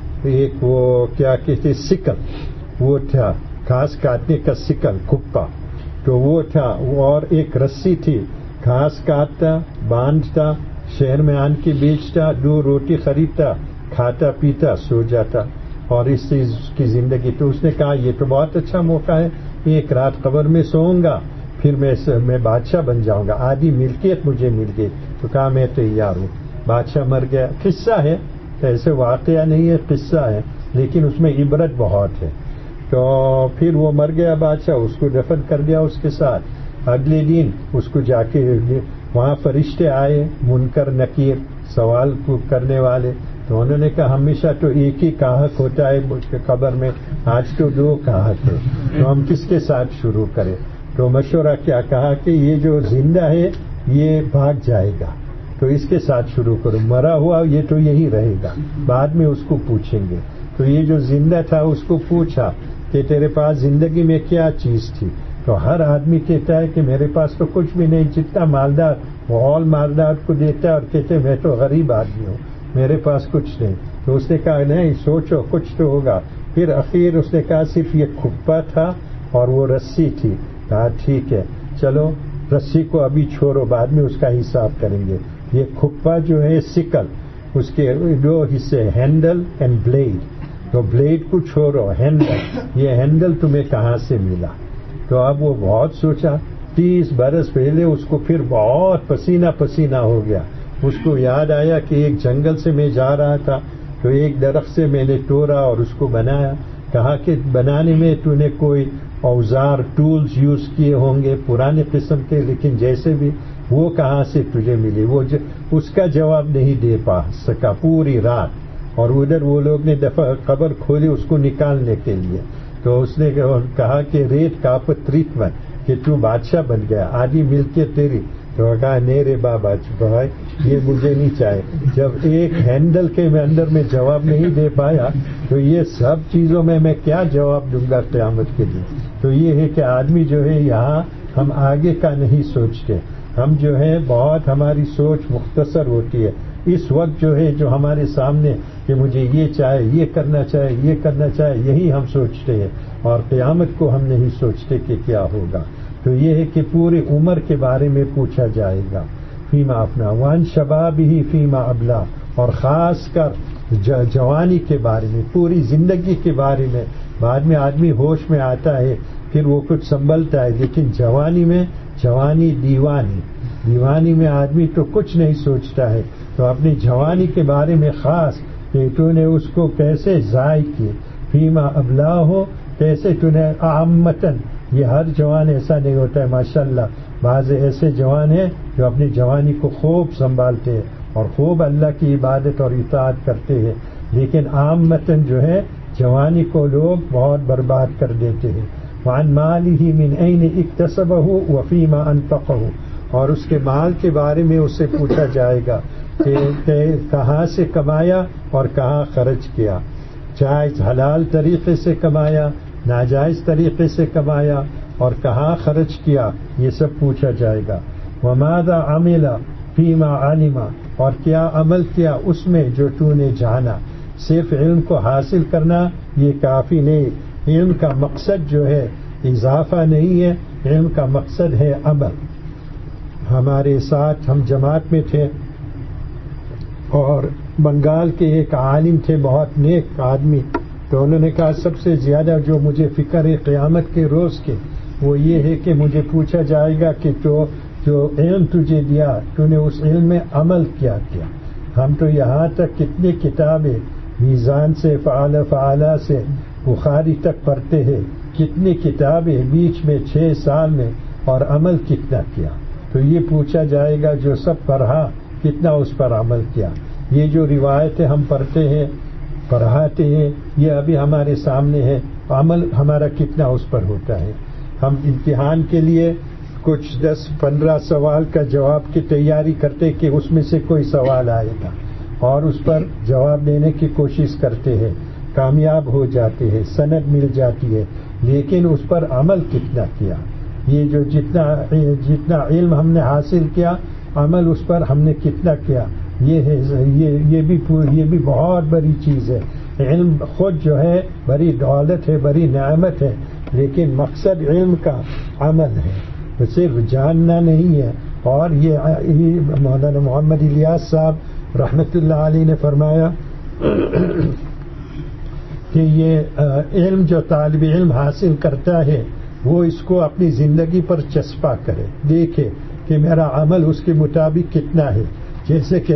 ایک وہ کیا کہتے سکل، وہ تھا گھاس کاٹنے کا سکل، کھپا تو وہ تھا، اور ایک رسی تھی، گھاس کاٹتا، باندھتا، شہر میں آن کے بیچتا، دو روٹی خریدتا، کھاتا پیتا سو جاتا، اور اس سے اس کی زندگی. تو اس نے کہا یہ تو بہت اچھا موقع ہے، ایک رات قبر میں سوؤں گا پھر میں میں بادشاہ بن جاؤں گا، آدھی ملکیت مجھے مل گئی. تو کہا میں تیار ہوں. بادشاہ مر گیا. قصہ ہے، ایسے واقعہ نہیں ہے، قصہ ہے، لیکن اس میں عبرت بہت ہے. تو پھر وہ مر گیا بادشاہ، اس کو دفن کر دیا اس کے ساتھ. اگلے دن اس کو جا کے وہاں فرشتے آئے، منکر نکیر، سوال کرنے والے. تو انہوں نے کہا ہمیشہ تو ایک ہی کاہک ہوتا ہے قبر میں، آج تو دو کاہک ہے، تو ہم کس کے ساتھ شروع کریں؟ تو مشورہ کیا کہا کہ یہ جو زندہ ہے یہ بھاگ جائے گا تو اس کے ساتھ شروع کرو، مرا ہوا یہ تو یہی رہے گا، بعد میں اس کو پوچھیں گے. تو یہ جو زندہ تھا اس کو پوچھا کہ تیرے پاس زندگی میں کیا چیز تھی؟ تو ہر آدمی کہتا ہے کہ میرے پاس تو کچھ بھی نہیں، جتنا مالدار وہ اور مالدار کو دیتا ہے اور کہتے میں تو غریب آدمی ہوں، میرے پاس کچھ نہیں. تو اس نے کہا نہیں سوچو کچھ تو ہوگا. پھر اخیر اس نے کہا صرف یہ کھپا تھا اور وہ رسی تھی. کہا ٹھیک ہے چلو رسی کو ابھی چھوڑو، بعد میں اس کا حساب کریں گے. یہ کھپا جو ہے سکل، اس کے دو حصے ہینڈل اینڈ بلیڈ. تو بلیڈ کو چھوڑو، ہینڈل، یہ ہینڈل تمہیں کہاں سے ملا؟ تو اب وہ بہت سوچا. تیس برس پہلے اس کو پھر بہت پسینہ پسینہ ہو گیا. اس کو یاد آیا کہ ایک جنگل سے میں جا رہا تھا تو ایک درخت سے میں نے توڑا اور اس کو بنایا. کہا کہ بنانے میں تو نے کوئی اوزار ٹولز یوز کیے ہوں گے پرانے قسم کے، لیکن جیسے بھی وہ کہاں سے تجھے ملی؟ وہ اس کا جواب نہیں دے پا سکا پوری رات. اور ادھر وہ لوگ نے دفعہ قبر کھولی اس کو نکالنے کے لیے. تو اس نے کہا کہ ریت کاپت ٹریٹمنٹ کہ تو بادشاہ بن گیا، آدھی ملکیت تیری. تو کہا نہیں رے بابا بھائی یہ مجھے نہیں چاہے. جب ایک ہینڈل کے اندر میں جواب نہیں دے پایا تو یہ سب چیزوں میں میں کیا جواب دوں گا قیامت کے دن؟ تو یہ ہے کہ آدمی جو ہے یہاں ہم آگے کا نہیں سوچتے، ہم جو ہے بہت ہماری سوچ مختصر ہوتی ہے. اس وقت جو ہے جو ہمارے سامنے کہ مجھے یہ چاہے، یہ کرنا چاہے، یہ کرنا چاہے، یہی ہم سوچتے ہیں، اور قیامت کو ہم نہیں سوچتے کہ کیا ہوگا. تو یہ ہے کہ پورے عمر کے بارے میں پوچھا جائے گا. فیما اپنا وان شبابہ فیما ابلا، اور خاص کر جوانی کے بارے میں، پوری زندگی کے بارے میں. بعد میں آدمی ہوش میں آتا ہے، پھر وہ کچھ سنبھلتا ہے، لیکن جوانی میں جوانی دیوانی دیوانی میں آدمی تو کچھ نہیں سوچتا ہے. تو اپنی جوانی کے بارے میں خاص کہ تو نے اس کو کیسے ضائع کیے. فیما ابلا ہو، کیسے تو نے عامتاً، یہ ہر جوان ایسا نہیں ہوتا ہے ماشاءاللہ. بعض ایسے جوان ہیں جو اپنی جوانی کو خوب سنبھالتے ہیں اور خوب اللہ کی عبادت اور اطاعت کرتے ہیں، لیکن عامتاً جو ہے جوانی کو لوگ بہت برباد کر دیتے ہیں. وعن مالہ من این اکتسبہ وفیما انفقہ، اور اس کے مال کے بارے میں اس سے پوچھا جائے گا کہ کہاں سے کمایا اور کہاں خرچ کیا. جائز حلال طریقے سے کمایا، ناجائز طریقے سے کمایا، اور کہاں خرچ کیا، یہ سب پوچھا جائے گا. وماذا عمل فیما علم، اور کیا عمل کیا اس میں جو تو نے جانا. صرف علم کو حاصل کرنا یہ کافی نہیں. علم کا مقصد جو ہے اضافہ نہیں ہے، علم کا مقصد ہے عمل. ہمارے ساتھ ہم جماعت میں تھے اور بنگال کے ایک عالم تھے، بہت نیک آدمی. تو انہوں نے کہا سب سے زیادہ جو مجھے فکر ہے قیامت کے روز کے، وہ یہ ہے کہ مجھے پوچھا جائے گا کہ تو جو علم تجھے دیا تو نے اس علم میں عمل کیا کیا. ہم تو یہاں تک کتنی کتابیں میزان سے فعال فعالہ سے بخاری تک پڑھتے ہیں، کتنی کتابیں بیچ میں چھ سال میں، اور عمل کتنا کیا. تو یہ پوچھا جائے گا جو سب پڑھا کتنا اس پر عمل کیا. یہ جو روایتیں ہم پڑھتے ہیں پڑھاتے ہیں یہ ابھی ہمارے سامنے ہے، عمل ہمارا کتنا اس پر ہوتا ہے. ہم امتحان کے لیے کچھ دس پندرہ سوال کا جواب کی تیاری کرتے کہ اس میں سے کوئی سوال آئے گا اور اس پر جواب دینے کی کوشش کرتے ہیں، کامیاب ہو جاتے ہیں، سند مل جاتی ہے، لیکن اس پر عمل کتنا کیا. یہ جو جتنا جتنا علم ہم نے حاصل کیا، عمل اس پر ہم نے کتنا کیا، یہ ہے یہ یہ بھی یہ بھی بہت بڑی چیز ہے. علم خود جو ہے بڑی دولت ہے، بڑی نعمت ہے، لیکن مقصد علم کا عمل ہے، تو صرف جاننا نہیں ہے. اور یہ مولانا محمد الیاس صاحب رحمۃ اللہ علیہ نے فرمایا کہ یہ علم جو طالب علم حاصل کرتا ہے وہ اس کو اپنی زندگی پر چسپا کرے، دیکھے کہ میرا عمل اس کے مطابق کتنا ہے. جیسے کہ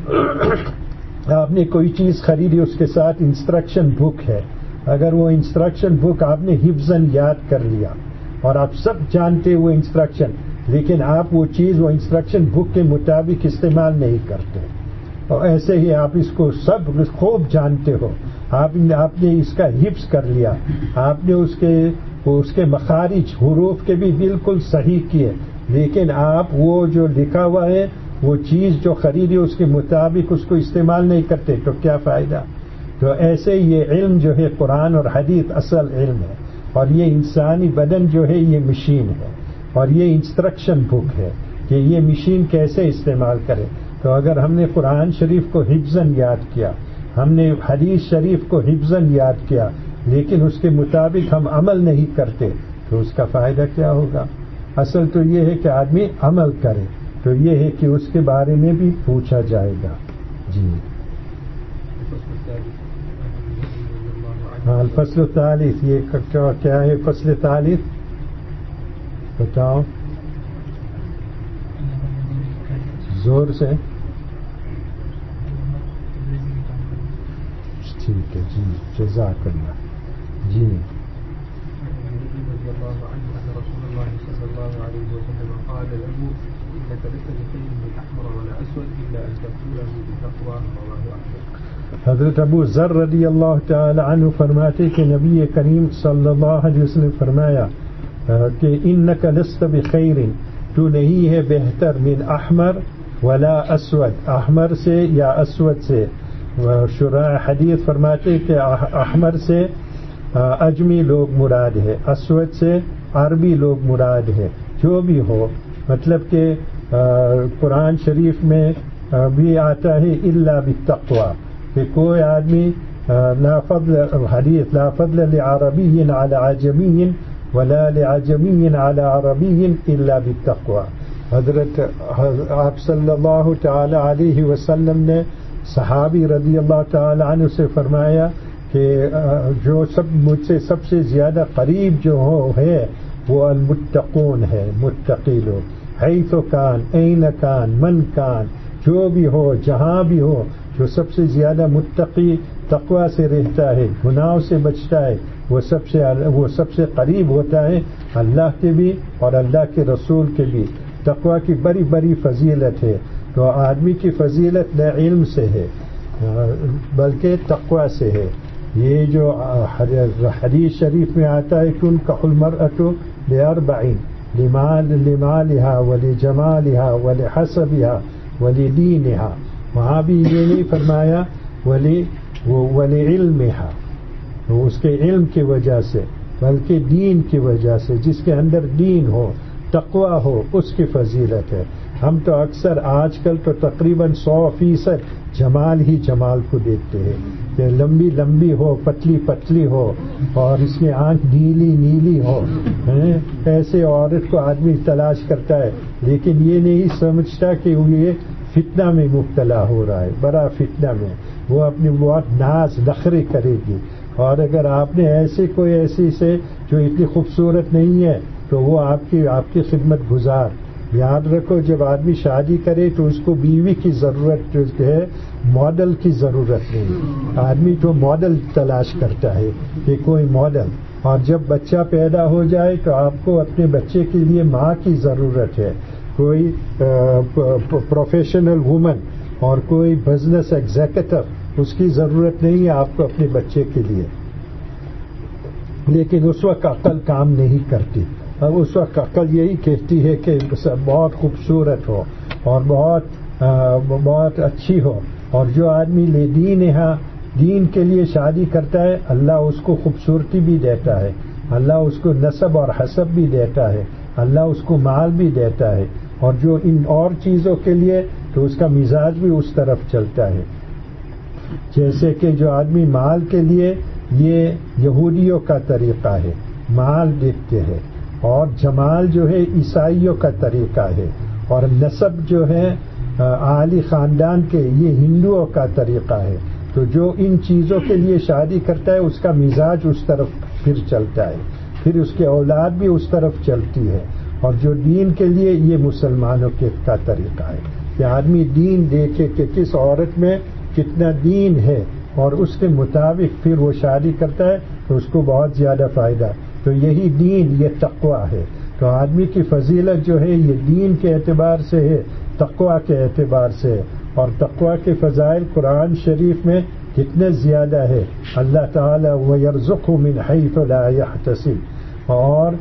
آپ نے کوئی چیز خریدی، اس کے ساتھ انسٹرکشن بک ہے، اگر وہ انسٹرکشن بک آپ نے حفظاً یاد کر لیا اور آپ سب جانتے وہ انسٹرکشن، لیکن آپ وہ چیز وہ انسٹرکشن بک کے مطابق استعمال نہیں کرتے، اور ایسے ہی آپ اس کو سب خوب جانتے ہو، آپ نے آپ نے اس کا حفظ کر لیا، آپ نے اس کے اس کے مخارج حروف کے بھی بالکل صحیح کیے، لیکن آپ وہ جو لکھا ہوا ہے وہ چیز جو خریدی اس کے مطابق اس کو استعمال نہیں کرتے تو کیا فائدہ. تو ایسے یہ علم جو ہے قرآن اور حدیث اصل علم ہے، اور یہ انسانی بدن جو ہے یہ مشین ہے، اور یہ انسٹرکشن بک ہے کہ یہ مشین کیسے استعمال کرے. تو اگر ہم نے قرآن شریف کو حفظاً یاد کیا، ہم نے حدیث شریف کو حفظاً یاد کیا، لیکن اس کے مطابق ہم عمل نہیں کرتے تو اس کا فائدہ کیا ہوگا. اصل تو یہ ہے کہ آدمی عمل کرے، تو یہ ہے کہ اس کے بارے میں بھی پوچھا جائے گا. جی ہاں، الفصل الثالث، یہ کیا ہے فصل ثالث بتاؤ زور سے. ٹھیک ہے جی، جزاک اللہ. جی حضرت ابو ذر رضی اللہ تعالی عنہ فرماتے کہ نبی کریم صلی اللہ علیہ وسلم نے فرمایا کہ انک لست بخیر، تو نہیں ہے بہتر من احمر ولا اسود، احمر سے یا اسود سے. شراح حدیث فرماتے کہ احمر سے اجمی لوگ مراد ہے، اسود سے عربی لوگ مراد ہے. جو بھی ہو، مطلب کہ قرآن شریف میں بھی آتا ہے الا بالتقوی، کہ کوئی آدمی لا فضل حدیث لا فضل لعربی علی عجمی ولا لعجمی علی عربی الا بالتقوی. حضرت آپ صلی اللہ تعالی علیہ وسلم نے صحابی رضی اللہ تعالی عنہ سے فرمایا کہ جو سب مجھ سے سب سے زیادہ قریب جو ہو ہے وہ المتقون ہے، متقی لوگ، حیث کان این کان من کان، جو بھی ہو جہاں بھی ہو، جو سب سے زیادہ متقی تقوی سے رہتا ہے، گناہوں سے بچتا ہے، وہ سب سے وہ سب سے قریب ہوتا ہے اللہ کے بھی اور اللہ کے رسول کے بھی. تقوی کی بڑی بڑی فضیلت ہے. تو آدمی کی فضیلت نہ علم سے ہے بلکہ تقوی سے ہے. یہ جو حدیث شریف میں آتا ہے کہ ان کا المرأۃ لأربعین لمال لمالها ولجمالها ولحسبها ولدینها، وہاں بھی یہ نہیں فرمایا ولی ولعلمها، اس کے علم کی وجہ سے بلکہ دین کی وجہ سے. جس کے اندر دین ہو، تقوی ہو، اس کی فضیلت ہے. ہم تو اکثر آج کل تو تقریباً سو فیصد جمال ہی جمال کو دیکھتے ہیں کہ لمبی لمبی ہو، پتلی پتلی ہو، اور اس میں آنکھ نیلی نیلی ہو، ایسے عورت کو آدمی تلاش کرتا ہے، لیکن یہ نہیں سمجھتا کہ یہ فتنہ میں مبتلا ہو رہا ہے، بڑا فتنہ میں. وہ اپنی بہت ناز نخرے کرے گی. اور اگر آپ نے ایسے کوئی ایسی سے جو اتنی خوبصورت نہیں ہے تو وہ آپ کی آپ کی خدمت گزار. یاد رکھو جب آدمی شادی کرے تو اس کو بیوی کی ضرورت ہے، ماڈل کی ضرورت نہیں. آدمی تو ماڈل تلاش کرتا ہے کہ کوئی ماڈل. اور جب بچہ پیدا ہو جائے تو آپ کو اپنے بچے کے لیے ماں کی ضرورت ہے، کوئی پروفیشنل وومن اور کوئی بزنس ایگزیکٹو اس کی ضرورت نہیں ہے آپ کو اپنے بچے کے لیے. لیکن اس وقت عقل کام نہیں کرتی. اب اس وقت عقل یہی کہتی ہے کہ بہت خوبصورت ہو اور بہت بہت اچھی ہو. اور جو آدمی لے دین ہے، دین کے لیے شادی کرتا ہے، اللہ اس کو خوبصورتی بھی دیتا ہے، اللہ اس کو نسب اور حسب بھی دیتا ہے، اللہ اس کو مال بھی دیتا ہے. اور جو ان اور چیزوں کے لیے تو اس کا مزاج بھی اس طرف چلتا ہے. جیسے کہ جو آدمی مال کے لیے، یہ یہودیوں کا طریقہ ہے، مال دیکھتے ہیں. اور جمال جو ہے عیسائیوں کا طریقہ ہے. اور نسب جو ہے عالی خاندان کے، یہ ہندوؤں کا طریقہ ہے. تو جو ان چیزوں کے لیے شادی کرتا ہے اس کا مزاج اس طرف پھر چلتا ہے، پھر اس کے اولاد بھی اس طرف چلتی ہے. اور جو دین کے لیے، یہ مسلمانوں کے کا طریقہ ہے کہ آدمی دین دیکھے کہ کس عورت میں کتنا دین ہے اور اس کے مطابق پھر وہ شادی کرتا ہے تو اس کو بہت زیادہ فائدہ. تو یہی دین، یہ تقوی ہے. تو آدمی کی فضیلت جو ہے یہ دین کے اعتبار سے ہے، تقوی کے اعتبار سے ہے. اور تقوی کے فضائل قرآن شریف میں کتنے زیادہ ہے. اللہ تعالی وَيَرْزُقْهُ مِنْ حَيْثُ لَا يَحْتَسِبُ، اور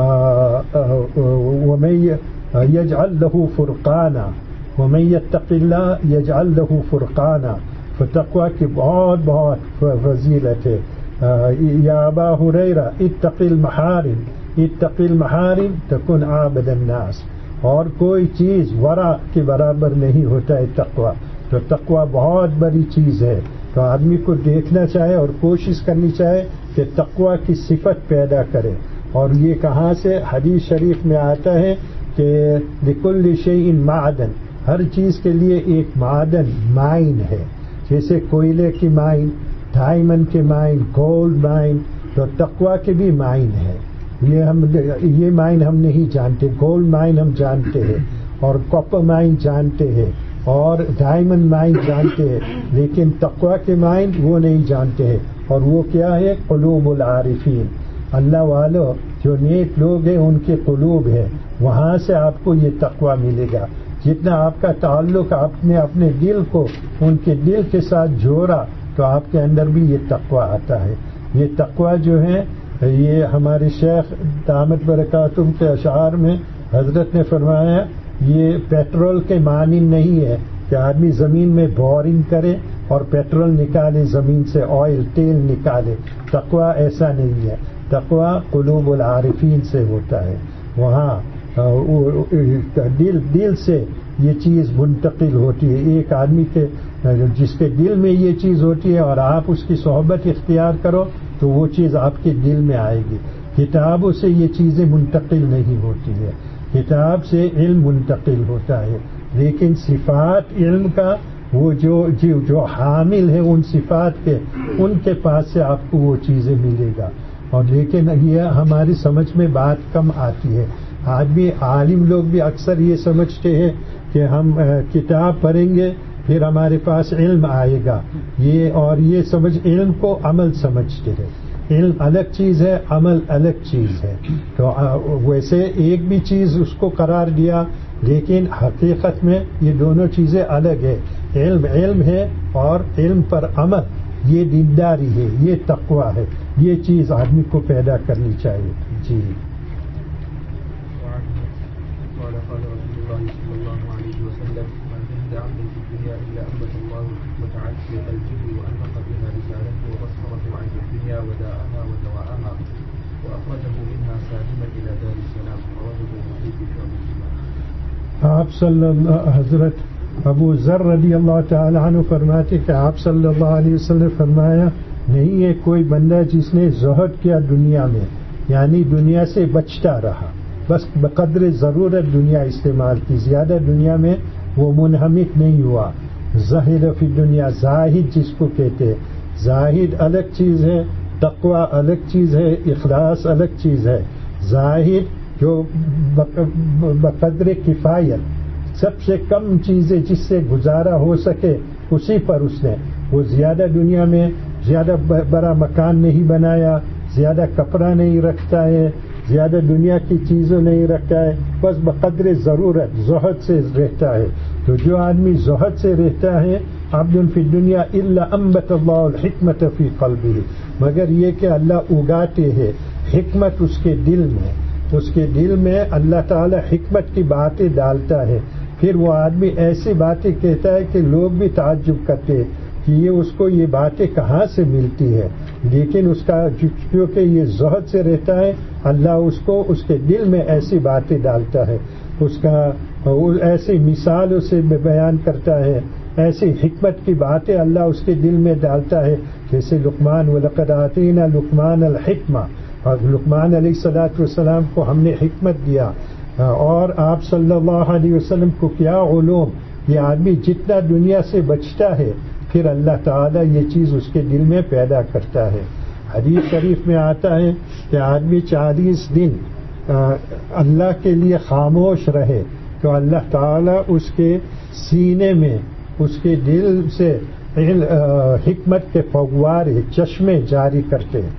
وَمَن يَجْعَل لَّهُ فُرْقَانًا وَمَن يَتَّقِ اللَّهَ يَجْعَل لَّهُ فُرْقَانًا. فتقوی کی بہت بہت فضیلت ہے. یا ابا ہریرہ اتق المحارم اتق المحارم تکن عابد الناس. اور کوئی چیز ورع کے برابر نہیں ہوتا ہے تقوی. تو تقوی بہت بڑی چیز ہے. تو آدمی کو دیکھنا چاہے اور کوشش کرنی چاہے کہ تقوی کی صفت پیدا کرے. اور یہ کہاں سے؟ حدیث شریف میں آتا ہے کہ لکل شیء معدن، ہر چیز کے لیے ایک معدن، مائن ہے. جیسے کوئلے کی مائن، ڈائمنڈ کے مائن، گولڈ مائن، تو تقوی کے بھی مائن ہے. یہ ہم یہ مائن ہم نہیں جانتے. گولڈ مائن ہم جانتے ہیں اور کاپر مائن جانتے ہیں اور ڈائمنڈ مائن جانتے ہیں، لیکن تقوی کے مائن وہ نہیں جانتے ہیں. اور وہ کیا ہے؟ قلوب العارفین. اللہ والوں جو نیک لوگ ہیں ان کے قلوب ہے، وہاں سے آپ کو یہ تقوی ملے گا. جتنا آپ کا تعلق آپ نے اپنے دل کو ان کے دل کے ساتھ جوڑا تو آپ کے اندر بھی یہ تقوی آتا ہے. یہ تقوی جو ہے یہ ہمارے شیخ دامت برکاتہم کے اشعار میں حضرت نے فرمایا یہ پیٹرول کے معنی نہیں ہے کہ آدمی زمین میں بورنگ کرے اور پیٹرول نکالے، زمین سے آئل تیل نکالے. تقوی ایسا نہیں ہے. تقوی قلوب العارفین سے ہوتا ہے. وہاں دل دل سے یہ چیز منتقل ہوتی ہے. ایک آدمی کے جس کے دل میں یہ چیز ہوتی ہے اور آپ اس کی صحبت اختیار کرو تو وہ چیز آپ کے دل میں آئے گی. کتابوں سے یہ چیزیں منتقل نہیں ہوتی ہے. کتاب سے علم منتقل ہوتا ہے، لیکن صفات علم کا وہ جو جو, جو حامل ہے ان صفات کے، ان کے پاس سے آپ کو وہ چیزیں ملے گا. اور لیکن یہ ہماری سمجھ میں بات کم آتی ہے. آدمی عالم لوگ بھی اکثر یہ سمجھتے ہیں کہ ہم کتاب پڑھیں گے پھر ہمارے پاس علم آئے گا، یہ اور یہ سمجھ علم کو عمل سمجھتے ہیں. علم الگ چیز ہے، عمل الگ چیز ہے. تو ویسے ایک بھی چیز اس کو قرار دیا، لیکن حقیقت میں یہ دونوں چیزیں الگ ہے. علم علم ہے اور علم پر عمل یہ دینداری ہے، یہ تقویٰ ہے. یہ چیز آدمی کو پیدا کرنی چاہیے. جی آپ صلی اللہ حضرت ابو ذر رضی اللہ تعالی عنہ فرماتے کہ آپ صلی اللہ علیہ وسلم نے فرمایا نہیں ہے کوئی بندہ جس نے زہد کیا دنیا میں، یعنی دنیا سے بچتا رہا، بس بقدر ضرورت دنیا استعمال کی، زیادہ دنیا میں وہ منہمک نہیں ہوا. زاہد فی دنیا، زاہد جس کو کہتے ہیں. زاہد الگ چیز ہے، تقویٰ الگ چیز ہے، اخلاص الگ چیز ہے. زاہد جو بقدر کفایت سب سے کم چیزیں جس سے گزارا ہو سکے اسی پر اس نے، وہ زیادہ دنیا میں زیادہ بڑا مکان نہیں بنایا، زیادہ کپڑا نہیں رکھتا ہے، زیادہ دنیا کی چیزیں نہیں رکھتا ہے، بس بقدر ضرورت زہد سے رہتا ہے. تو جو آدمی زہد سے رہتا ہے عبد فی الدنیا الا انبت اللہ الحکمت فی قلبہ، مگر یہ کہ اللہ اگاتے ہیں حکمت اس کے دل میں، اس کے دل میں اللہ تعالی حکمت کی باتیں ڈالتا ہے. پھر وہ آدمی ایسی باتیں کہتا ہے کہ لوگ بھی تعجب کرتے ہیں کہ یہ اس کو یہ باتیں کہاں سے ملتی ہے، لیکن اس کا کیونکہ یہ زہد سے رہتا ہے اللہ اس کو اس کے دل میں ایسی باتیں ڈالتا ہے، اس کا ایسی مثالوں سے بیان کرتا ہے، ایسی حکمت کی باتیں اللہ اس کے دل میں ڈالتا ہے. جیسے لقمان وَلَقَدْ آتَيْنَا لُقْمَانَ الْحِكْمَةَ، اور لقمان علیہ الصلاۃ والسلام کو ہم نے حکمت دیا. اور آپ صلی اللہ علیہ وسلم کو کیا علوم. یہ آدمی جتنا دنیا سے بچتا ہے پھر اللہ تعالیٰ یہ چیز اس کے دل میں پیدا کرتا ہے. حدیث شریف میں آتا ہے کہ آدمی چالیس دن اللہ کے لیے خاموش رہے تو اللہ تعالیٰ اس کے سینے میں، اس کے دل سے حکمت کے فوارے چشمے جاری کرتے ہیں.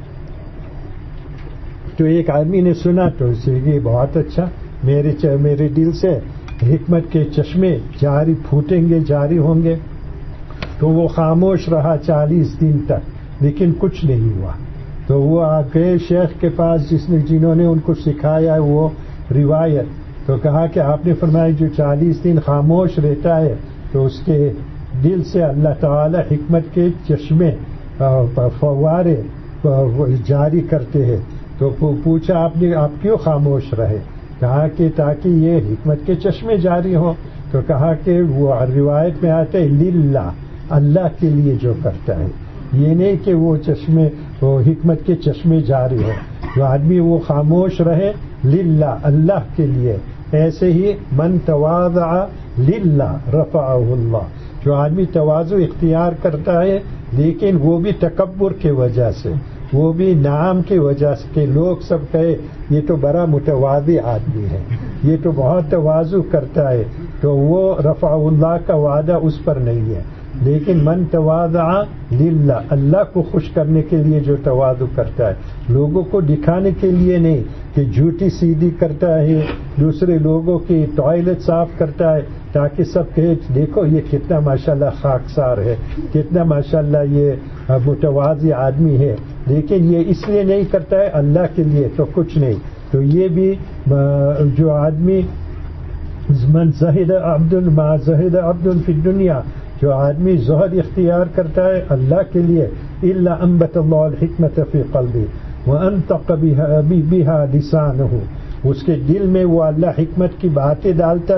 تو ایک آدمی نے سنا تو اسے یہ بہت اچھا، میرے میرے دل سے حکمت کے چشمے جاری پھوٹیں گے، جاری ہوں گے. تو وہ خاموش رہا چالیس دن تک، لیکن کچھ نہیں ہوا. تو وہ آ گئے شیخ کے پاس جس نے جنہوں نے ان کو سکھایا وہ روایت. تو کہا کہ آپ نے فرمایا جو چالیس دن خاموش رہتا ہے تو اس کے دل سے اللہ تعالی حکمت کے چشمے فوارے جاری کرتے ہیں. تو پوچھا آپ نے آپ کیوں خاموش رہے؟ کہا کہ تاکہ یہ حکمت کے چشمے جاری ہوں. تو کہا کہ وہ روایت میں آتے للہ، اللہ کے لیے جو کرتا ہے، یہ نہیں کہ وہ چشمے وہ حکمت کے چشمے جاری ہو. جو آدمی وہ خاموش رہے للہ، اللہ کے لیے. ایسے ہی من تواضع للہ رفعہ اللہ، جو آدمی تواضع اختیار کرتا ہے لیکن وہ بھی تکبر کی وجہ سے، وہ بھی نام کی وجہ سے کہ لوگ سب کہے یہ تو بڑا متواضع آدمی ہے، یہ تو بہت تواضع کرتا ہے، تو وہ رفع اللہ کا وعدہ اس پر نہیں ہے. لیکن من تواضع للہ، اللہ کو خوش کرنے کے لیے جو تواضع کرتا ہے، لوگوں کو دکھانے کے لیے نہیں کہ جھوٹی سیدھی کرتا ہے، دوسرے لوگوں کی ٹوائلٹ صاف کرتا ہے تاکہ سب کہے دیکھو یہ کتنا ماشاءاللہ خاکسار ہے، کتنا ماشاءاللہ یہ متواضع آدمی ہے. لیکن یہ اس لیے نہیں کرتا ہے اللہ کے لیے تو کچھ نہیں. تو یہ بھی جو آدمی من زہد عبد ما زہد عبد فی الدنیا، جو آدمی زہد اختیار کرتا ہے اللہ کے لیے، الا انبت اللہ الحکمت فی قلبہ وانطق بها لسانہ، اس کے دل میں وہ اللہ حکمت کی باتیں ڈالتا ہے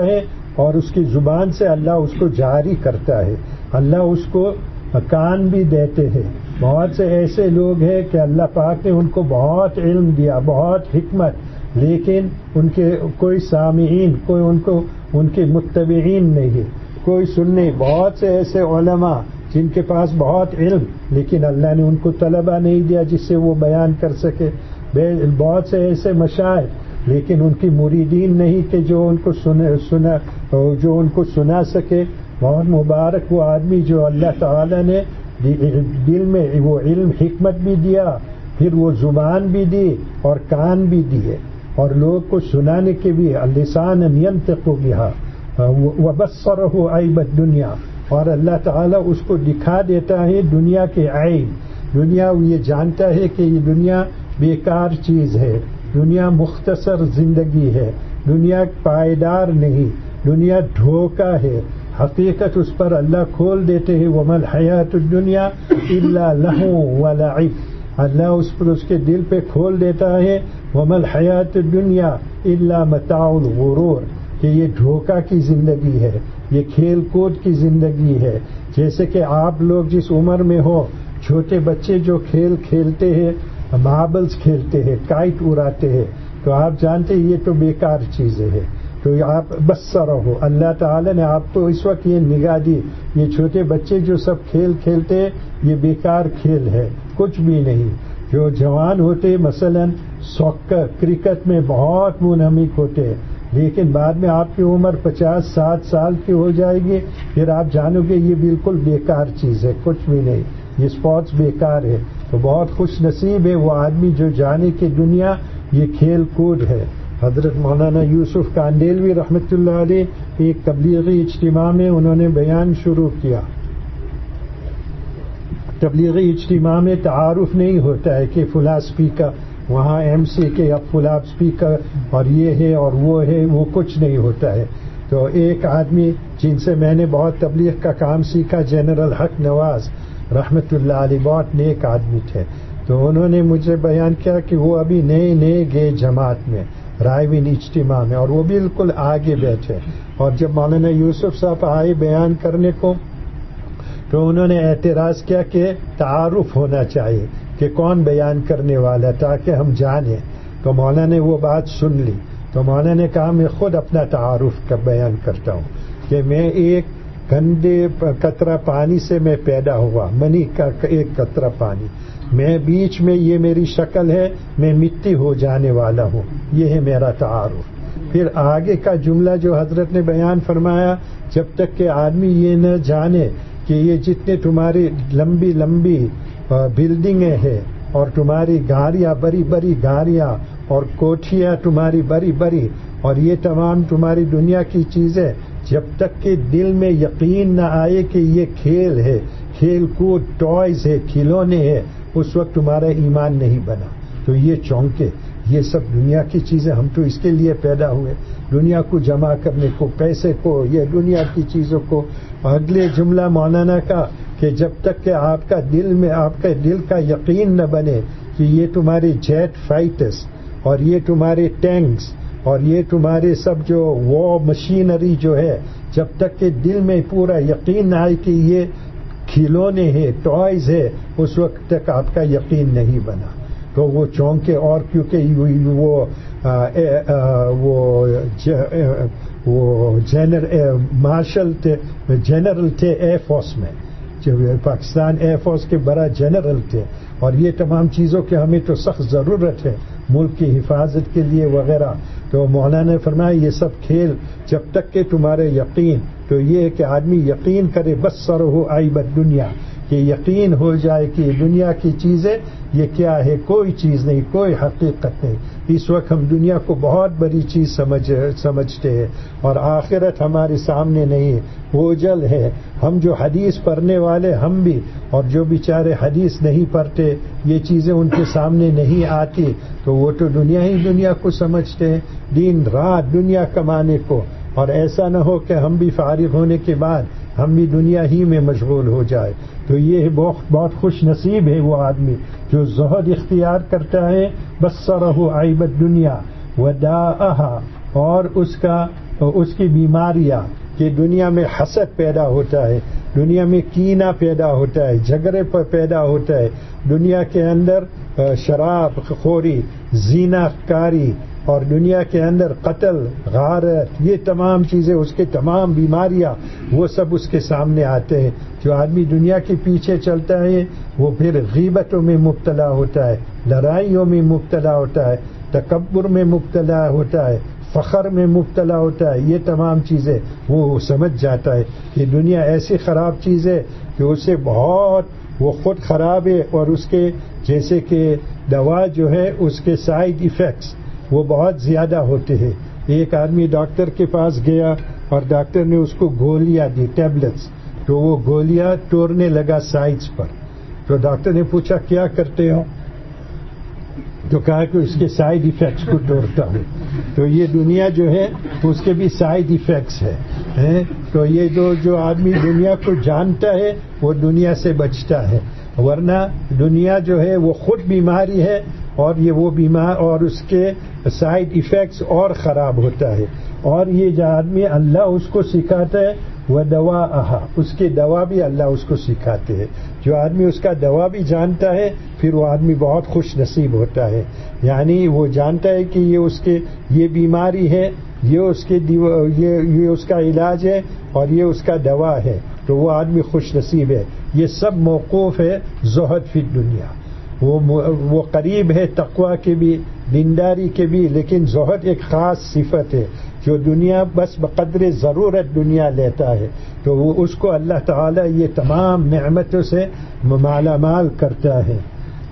اور اس کی زبان سے اللہ اس کو جاری کرتا ہے، اللہ اس کو کان بھی دیتے ہیں. بہت سے ایسے لوگ ہیں کہ اللہ پاک نے ان کو بہت علم دیا، بہت حکمت، لیکن ان کے کوئی سامعین، کوئی ان کو ان کے متبعین نہیں ہے، کوئی سننے. بہت سے ایسے علماء جن کے پاس بہت علم، لیکن اللہ نے ان کو طلبہ نہیں دیا جس سے وہ بیان کر سکے. بہت سے ایسے مشائخ، لیکن ان کی مریدین نہیں کہ جو ان کو سنا سنا جو ان کو سنا سکے. بہت مبارک وہ آدمی جو اللہ تعالی نے دل میں وہ علم حکمت بھی دیا، پھر وہ زبان بھی دی اور کان بھی دیے، اور لوگ کو سنانے کے بھی لسان ينطق بها وبصرہ عیب الدنیا، اور اللہ تعالیٰ اس کو دکھا دیتا ہے دنیا کے عیب. دنیا یہ جانتا ہے کہ یہ دنیا بیکار چیز ہے، دنیا مختصر زندگی ہے، دنیا پائیدار نہیں، دنیا دھوکہ ہے. حقیقت اس پر اللہ کھول دیتے ہیں. وَمَا الْحَيَاةُ الدُّنْيَا إِلَّا لَهْوٌ وَلَعِبٌ، اللہ اس پر اس کے دل پہ کھول دیتا ہے وَمَا الْحَيَاةُ الدُّنْيَا إِلَّا مَتَاعُ الْغُرُورِ، کہ یہ دھوکہ کی زندگی ہے، یہ کھیل کود کی زندگی ہے. جیسے کہ آپ لوگ جس عمر میں ہو، چھوٹے بچے جو کھیل کھیلتے ہیں، ماربلز کھیلتے ہیں، کائٹ اڑاتے ہیں، تو آپ جانتے ہیں یہ تو بیکار چیزیں ہیں. تو آپ بس رہو، اللہ تعالی نے آپ کو اس وقت یہ نگاہ دی، یہ چھوٹے بچے جو سب کھیل کھیلتے ہیں یہ بیکار کھیل ہے، کچھ بھی نہیں. جو جوان ہوتے مثلا ساکر کرکٹ میں بہت منہمک ہوتے ہیں، لیکن بعد میں آپ کی عمر پچاس ساٹھ سال کی ہو جائے گی، پھر آپ جانو گے یہ بالکل بیکار چیز ہے، کچھ بھی نہیں، یہ اسپورٹس بیکار ہے. تو بہت خوش نصیب ہے وہ آدمی جو جانے کہ دنیا یہ کھیل کود ہے. حضرت مولانا یوسف کاندیلوی رحمۃ اللہ علیہ ایک تبلیغی اجتماع میں انہوں نے بیان شروع کیا. تبلیغی اجتماع میں تعارف نہیں ہوتا ہے کہ فلاں اسپیکر وہاں ایم سی کے اب فلاں اسپیکر اور یہ ہے اور وہ ہے، وہ کچھ نہیں ہوتا ہے. تو ایک آدمی جن سے میں نے بہت تبلیغ کا کام سیکھا، جنرل حق نواز رحمۃ اللہ علیہ، بہت نیک آدمی تھے. تو انہوں نے مجھے بیان کیا کہ وہ ابھی نئے نئے گئے جماعت میں، رائے اجتماع میں، اور وہ بالکل آگے بیٹھے. اور جب مولانا یوسف صاحب آئے بیان کرنے کو تو انہوں نے اعتراض کیا کہ تعارف ہونا چاہیے کہ کون بیان کرنے والا تاکہ ہم جانیں. تو مولانا نے وہ بات سن لی. تو مولانا نے کہا میں خود اپنا تعارف کا بیان کرتا ہوں کہ میں ایک گندے قطرہ پانی سے میں پیدا ہوا، منی کا ایک قطرہ پانی، میں بیچ میں یہ میری شکل ہے، میں مٹی ہو جانے والا ہوں، یہ ہے میرا تعارف. پھر آگے کا جملہ جو حضرت نے بیان فرمایا، جب تک کہ آدمی یہ نہ جانے کہ یہ جتنے تمہاری لمبی لمبی بلڈنگیں ہیں اور تمہاری گاڑیاں بڑی بڑی گاڑیاں اور کوٹھیاں تمہاری بڑی بڑی اور یہ تمام تمہاری دنیا کی چیزیں، جب تک کہ دل میں یقین نہ آئے کہ یہ کھیل ہے، کھیل کود، ٹوائز ہے، کھلونے ہیں، اس وقت تمہارا ایمان نہیں بنا. تو یہ چونکے یہ سب دنیا کی چیزیں، ہم تو اس کے لیے پیدا ہوئے دنیا کو جمع کرنے کو، پیسے کو، یہ دنیا کی چیزوں کو. اگلے جملہ مولانا کا کہ جب تک کہ آپ کا دل میں آپ کا دل کا یقین نہ بنے کہ یہ تمہارے جیٹ فائٹرز اور یہ تمہارے ٹینکس اور یہ تمہارے سب جو وار مشینری جو ہے، جب تک کہ دل میں پورا یقین نہ آئے کہ یہ کھلونے ہیں، ٹوائز ہے، اس وقت تک آپ کا یقین نہیں بنا. تو وہ چونکے، اور کیونکہ وہ وہ جنرل مارشل تھے، جنرل تھے ایئر فورس میں، پاکستان ایئر فورس کے بڑا جنرل تھے، اور یہ تمام چیزوں کی ہمیں تو سخت ضرورت ہے ملک کی حفاظت کے لیے وغیرہ. تو مولانا نے فرمایا یہ سب کھیل جب تک کہ تمہارے یقین، تو یہ کہ آدمی یقین کرے بس سر ہو عیب الدنیا، کہ یقین ہو جائے کہ یہ دنیا کی چیزیں یہ کیا ہے، کوئی چیز نہیں، کوئی حقیقت نہیں. اس وقت ہم دنیا کو بہت بڑی چیز سمجھ سمجھتے ہیں اور آخرت ہمارے سامنے نہیں ہے، اوجل ہے. ہم جو حدیث پڑھنے والے ہم بھی، اور جو بیچارے حدیث نہیں پڑھتے، یہ چیزیں ان کے سامنے نہیں آتی، تو وہ تو دنیا ہی دنیا کو سمجھتے ہیں، دن رات دنیا کمانے کو. اور ایسا نہ ہو کہ ہم بھی فارغ ہونے کے بعد ہم بھی دنیا ہی میں مشغول ہو جائے. تو یہ بہت بہت خوش نصیب ہے وہ آدمی جو زہد اختیار کرتا ہے. بصرہ عیب الدنیا وداءہا، اور اس کا اس کی بیماریاں کہ دنیا میں حسد پیدا ہوتا ہے، دنیا میں کینہ پیدا ہوتا ہے، جھگڑے پر پیدا ہوتا ہے، دنیا کے اندر شراب خوری، زنا کاری، اور دنیا کے اندر قتل، غارت، یہ تمام چیزیں، اس کے تمام بیماریاں وہ سب اس کے سامنے آتے ہیں. جو آدمی دنیا کے پیچھے چلتا ہے وہ پھر غیبتوں میں مبتلا ہوتا ہے، لڑائیوں میں مبتلا ہوتا ہے، تکبر میں مبتلا ہوتا ہے، فخر میں مبتلا ہوتا ہے. یہ تمام چیزیں وہ سمجھ جاتا ہے کہ دنیا ایسی خراب چیز ہے کہ اسے بہت وہ خود خراب ہے، اور اس کے جیسے کہ دوا جو ہے اس کے سائیڈ ایفیکٹس وہ بہت زیادہ ہوتے ہیں. ایک آدمی ڈاکٹر کے پاس گیا اور ڈاکٹر نے اس کو گولیاں دی، ٹیبلٹس، تو وہ گولیاں توڑنے لگا سائڈس پر. تو ڈاکٹر نے پوچھا کیا کرتے ہو؟ تو کہا کہ اس کے سائیڈ ایفیکٹس کو توڑتا ہوں. تو یہ دنیا جو ہے اس کے بھی سائیڈ ایفیکٹس ہے. تو یہ جو جو آدمی دنیا کو جانتا ہے وہ دنیا سے بچتا ہے، ورنہ دنیا جو ہے وہ خود بیماری ہے، اور یہ وہ بیمار اور اس کے سائیڈ ایفیکٹس اور خراب ہوتا ہے. اور یہ جو آدمی اللہ اس کو سکھاتا ہے وہ دوا آہا، اس کی دوا بھی اللہ اس کو سکھاتے ہیں. جو آدمی اس کا دوا بھی جانتا ہے پھر وہ آدمی بہت خوش نصیب ہوتا ہے. یعنی وہ جانتا ہے کہ یہ اس کے یہ بیماری ہے، یہ اس کے یہ یہ اس کا علاج ہے اور یہ اس کا دوا ہے، تو وہ آدمی خوش نصیب ہے. یہ سب موقوف ہے زہد فی دنیا. وہ وہ قریب ہے تقوی کے بھی، دینداری کے بھی، لیکن زہد ایک خاص صفت ہے جو دنیا بس بقدر ضرورت دنیا لیتا ہے، تو وہ اس کو اللہ تعالیٰ یہ تمام نعمتوں سے مالا مال کرتا ہے.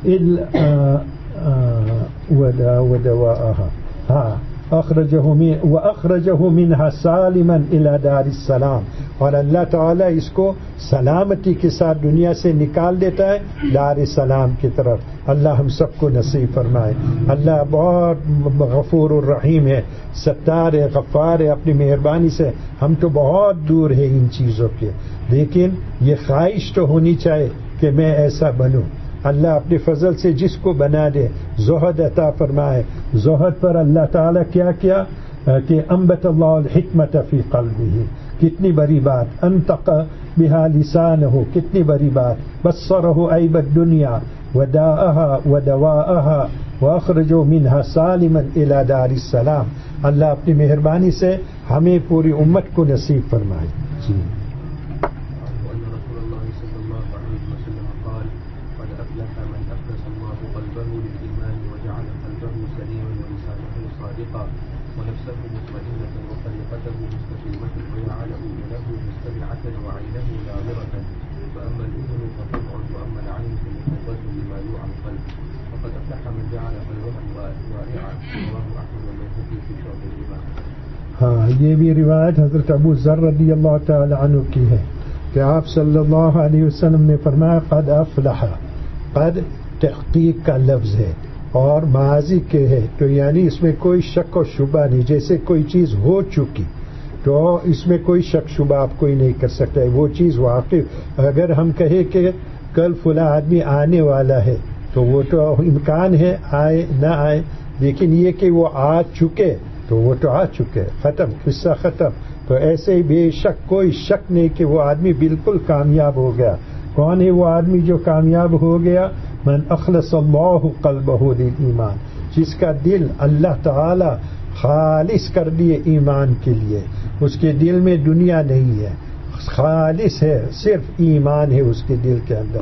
ہاں اخرجہ وَأَخْرَجَهُ مِنْهَا سَالِمًا إِلَى دَارِ السَّلَامِ، اور اللہ تعالیٰ اس کو سلامتی کے ساتھ دنیا سے نکال دیتا ہے دار السلام کی طرف. اللہ ہم سب کو نصیب فرمائے. اللہ بہت غفور الرحیم ہے، ستار ہے، غفار ہے. اپنی مہربانی سے ہم تو بہت دور ہیں ان چیزوں کے، لیکن یہ خواہش تو ہونی چاہیے کہ میں ایسا بنوں. اللہ اپنے فضل سے جس کو بنا دے زہد عطا فرمائے. زہد پر اللہ تعالیٰ کیا کیا کہ انبت اللہ الحکمت فی قلبہ، کتنی بڑی بات. انطق بہا لسانہ، کتنی بڑی بات. بصرہ عیب الدنیا وداءها ودواءها واخرجوا منها سالما الى دار السلام. اللہ اپنی مہربانی سے ہمیں پوری امت کو نصیب فرمائے. جی ہاں، یہ بھی روایت حضرت ابو ذر رضی اللہ تعالی عنہ کی ہے کہ آپ صلی اللہ علیہ وسلم نے فرمایا قد افلح. قد تحقیق کا لفظ ہے اور ماضی کے ہے، تو یعنی اس میں کوئی شک و شبہ نہیں. جیسے کوئی چیز ہو چکی تو اس میں کوئی شک شبہ آپ کوئی نہیں کر سکتا ہے. وہ چیز واقع، اگر ہم کہیں کہ کل فلاں آدمی آنے والا ہے تو وہ تو امکان ہے آئے نہ آئے، لیکن یہ کہ وہ آ چکے تو وہ تو آ چکے، ختم، قصہ ختم. تو ایسے ہی بے شک کوئی شک نہیں کہ وہ آدمی بالکل کامیاب ہو گیا. کون ہے وہ آدمی جو کامیاب ہو گیا؟ من اخلص اللہ قلبہ للایمان، جس کا دل اللہ تعالی خالص کر دیے ایمان کے لیے. اس کے دل میں دنیا نہیں ہے، خالص ہے، صرف ایمان ہے اس کے دل کے اندر.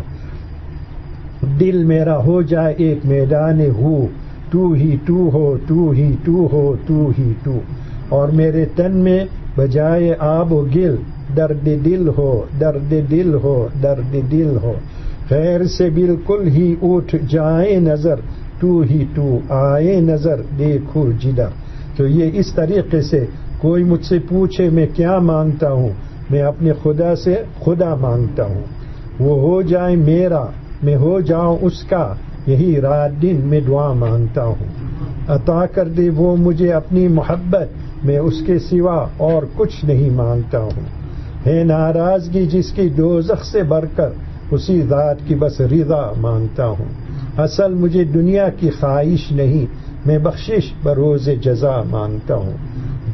دل میرا ہو جائے ایک میدان ہو، تو ہی تو ہو، تو ہی تو ہو، تو ہی تو. اور میرے تن میں بجائے آب و گل درد دل ہو، درد دل ہو، درد دل ہو. خیر سے بالکل ہی اٹھ جائے نظر، تو ہی تو آئے نظر دیکھو جدھر. تو یہ اس طریقے سے کوئی مجھ سے پوچھے میں کیا مانگتا ہوں، میں اپنے خدا سے خدا مانگتا ہوں. وہ ہو جائے میرا، میں ہو جاؤں اس کا، یہی رات دن میں دعا مانگتا ہوں. عطا کر دے وہ مجھے اپنی محبت، میں اس کے سوا اور کچھ نہیں مانگتا ہوں. ہے ناراضگی جس کی دوزخ سے بڑھ کر، اسی ذات کی بس رضا مانگتا ہوں. اصل مجھے دنیا کی خواہش نہیں، میں بخشش بروز جزا مانگتا ہوں.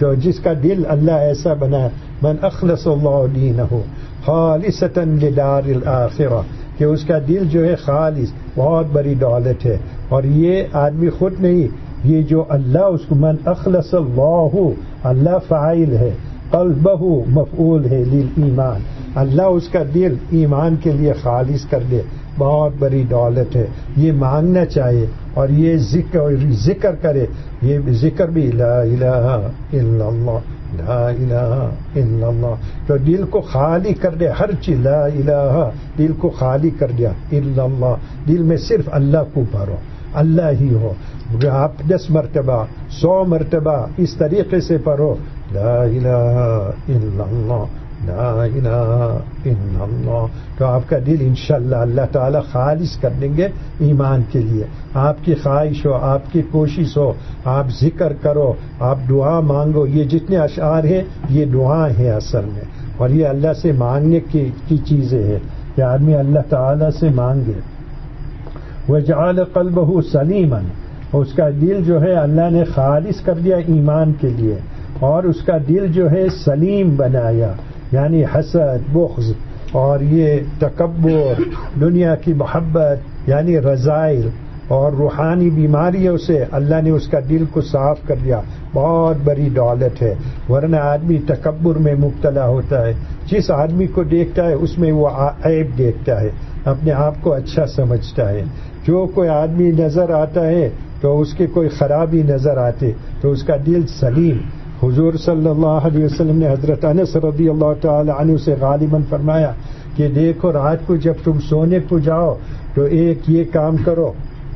تو جس کا دل اللہ ایسا بنا من اخلص اللہ دینہ خالصۃ لدار الآخرہ کہ اس کا دل جو ہے خالص بہت بڑی دولت ہے. اور یہ آدمی خود نہیں, یہ جو اللہ اس کو من اخلص اللہ اللہ فاعل ہے, قلبہ مفعول ہے للایمان, اللہ اس کا دل ایمان کے لیے خالص کر دے, بہت بڑی دولت ہے. یہ مانگنا چاہیے اور یہ ذکر ذکر کرے. یہ ذکر بھی لا الہ الا اللہ لا الہ الا اللہ, تو دل کو خالی کر دے ہر چیز. لا الہ دل کو خالی کر دیا, الا اللہ دل میں صرف اللہ کو بھرو, اللہ ہی ہو. آپ دس مرتبہ سو مرتبہ اس طریقے سے پڑھو لا الہ الا اللہ لا الہ الا اللہ, تو آپ کا دل انشاءاللہ اللہ تعالی خالص کر دیں گے ایمان کے لیے. آپ کی خواہش ہو, آپ کی کوشش ہو, آپ ذکر کرو, آپ دعا مانگو. یہ جتنے اشعار ہیں یہ دعا ہے اصل میں, اور یہ اللہ سے مانگنے کی کی چیزیں ہیں کہ آدمی اللہ تعالی سے مانگے. وجعل قلبہ سلیما, اس کا دل جو ہے اللہ نے خالص کر دیا ایمان کے لیے, اور اس کا دل جو ہے سلیم بنایا, یعنی حسد بغض اور یہ تکبر دنیا کی محبت یعنی رذائل اور روحانی بیماریوں سے اللہ نے اس کا دل کو صاف کر دیا. بہت بڑی دولت ہے, ورنہ آدمی تکبر میں مبتلا ہوتا ہے. جس آدمی کو دیکھتا ہے اس میں وہ عیب دیکھتا ہے, اپنے آپ کو اچھا سمجھتا ہے. جو کوئی آدمی نظر آتا ہے تو اس کے کوئی خرابی نظر آتے تو اس کا دل سلیم. حضور صلی اللہ علیہ وسلم نے حضرت انس رضی اللہ تعالی عنہ سے غالباً فرمایا کہ دیکھو رات کو جب تم سونے کو جاؤ تو ایک یہ کام کرو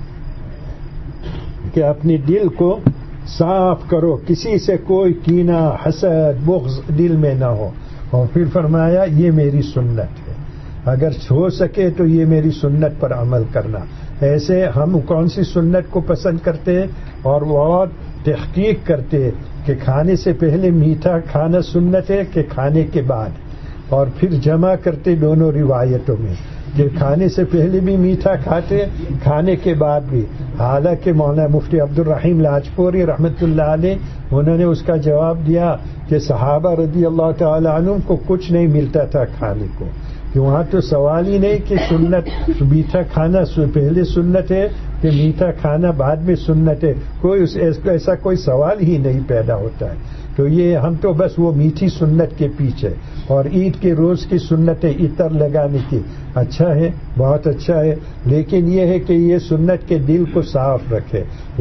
کہ اپنے دل کو صاف کرو, کسی سے کوئی کینہ حسد بغض دل میں نہ ہو. اور پھر فرمایا یہ میری سنت ہے, اگر ہو سکے تو یہ میری سنت پر عمل کرنا. ایسے ہم کون سی سنت کو پسند کرتے ہیں اور بہت تحقیق کرتے کہ کھانے سے پہلے میٹھا کھانا سنت ہے کہ کھانے کے بعد, اور پھر جمع کرتے دونوں روایتوں میں کہ کھانے سے پہلے بھی میٹھا کھاتے کھانے کے بعد بھی. حالانکہ مولانا مفتی عبد الرحیم لاجپوری رحمۃ اللہ علیہ انہوں نے اس کا جواب دیا کہ صحابہ رضی اللہ تعالی عنہم کو کچھ نہیں ملتا تھا کھانے کو, کہ وہاں تو سوال ہی نہیں کہ سنت میٹھا کھانا پہلے سنت ہے کہ میٹھا کھانا بعد میں سنت ہے, کوئی ایسا کوئی سوال ہی نہیں پیدا ہوتا ہے. تو یہ ہم تو بس وہ میٹھی سنت کے پیچھے, اور عید کے روز کی سنت ہے عطر لگانے کی, اچھا ہے بہت اچھا ہے, لیکن یہ ہے کہ یہ سنت کے دل کو صاف رکھے.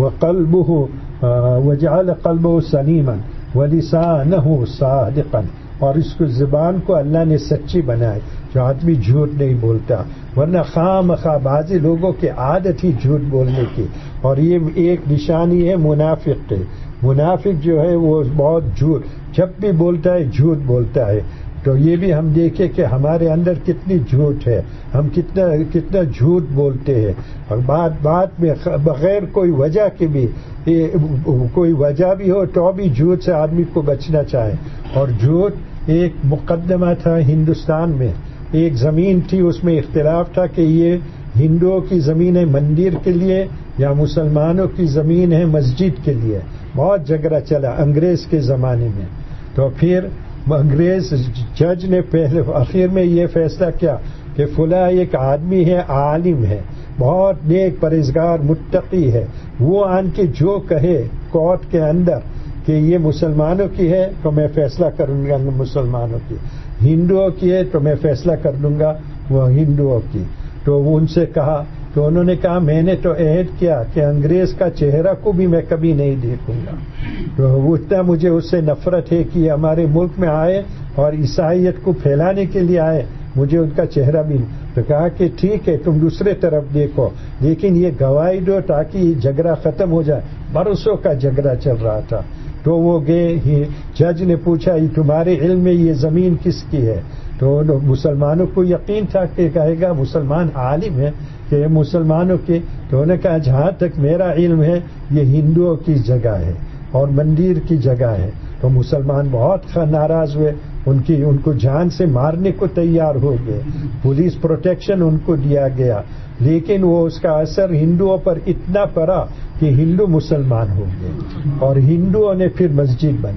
وَقَلْبُهُ وَجَعَلَ قَلْبَهُ سَلِيمًا وَلِسَانَهُ صَادِقًا, اور اس کو زبان کو اللہ نے سچی بنائے جو آدمی جھوٹ نہیں بولتا, ورنہ خواہ مخواہ بعضی لوگوں کی عادت ہی جھوٹ بولنے کی, اور یہ ایک نشانی ہے منافق کی. منافق جو ہے وہ بہت جھوٹ جب بھی بولتا ہے جھوٹ بولتا ہے. تو یہ بھی ہم دیکھیں کہ ہمارے اندر کتنی جھوٹ ہے, ہم کتنا کتنا جھوٹ بولتے ہیں, اور بات بات میں بغیر کوئی وجہ کے بھی کوئی وجہ بھی ہو تو بھی جھوٹ سے آدمی کو بچنا چاہے. اور جھوٹ ایک مقدمہ تھا ہندوستان میں, ایک زمین تھی اس میں اختلاف تھا کہ یہ ہندوؤں کی زمین ہے مندر کے لیے یا مسلمانوں کی زمین ہے مسجد کے لیے. بہت جھگڑا چلا انگریز کے زمانے میں. تو پھر انگریز جج نے پہلے آخر میں یہ فیصلہ کیا کہ فلاں ایک آدمی ہے عالم ہے بہت نیک پرہیزگار متقی ہے, وہ آن کے جو کہے کورٹ کے اندر کہ یہ مسلمانوں کی ہے تو میں فیصلہ کروں گا مسلمانوں کی, ہندوؤں کی ہے تو میں فیصلہ کر دوں گا وہ ہندوؤں کی. تو وہ ان سے کہا تو انہوں نے کہا میں نے تو عہد کیا کہ انگریز کا چہرہ کو بھی میں کبھی نہیں دیکھوں گا. تو وہ اتنا مجھے اس سے نفرت ہے کہ ہمارے ملک میں آئے اور عیسائیت کو پھیلانے کے لیے آئے, مجھے ان کا چہرہ بھی نہیں. تو کہا کہ ٹھیک ہے تم دوسرے طرف دیکھو لیکن یہ گواہی دو تاکہ یہ جھگڑا ختم ہو جائے. برسوں کا جھگڑا چل رہا تھا. تو وہ گئے, جج نے پوچھا تمہارے علم میں یہ زمین کس کی ہے؟ تو مسلمانوں کو یقین تھا کہ کہے گا مسلمان عالم ہے کہ یہ مسلمانوں کے. تو انہوں نے کہا جہاں تک میرا علم ہے یہ ہندوؤں کی جگہ ہے اور مندر کی جگہ ہے. تو مسلمان بہت ناراض ہوئے, ان کی ان کو جان سے مارنے کو تیار ہو گئے, پولیس پروٹیکشن ان کو دیا گیا, لیکن وہ اس کا اثر ہندوؤں پر اتنا پڑا کہ ہندو مسلمان ہو گئے اور ہندوؤں نے پھر مسجد بنائے.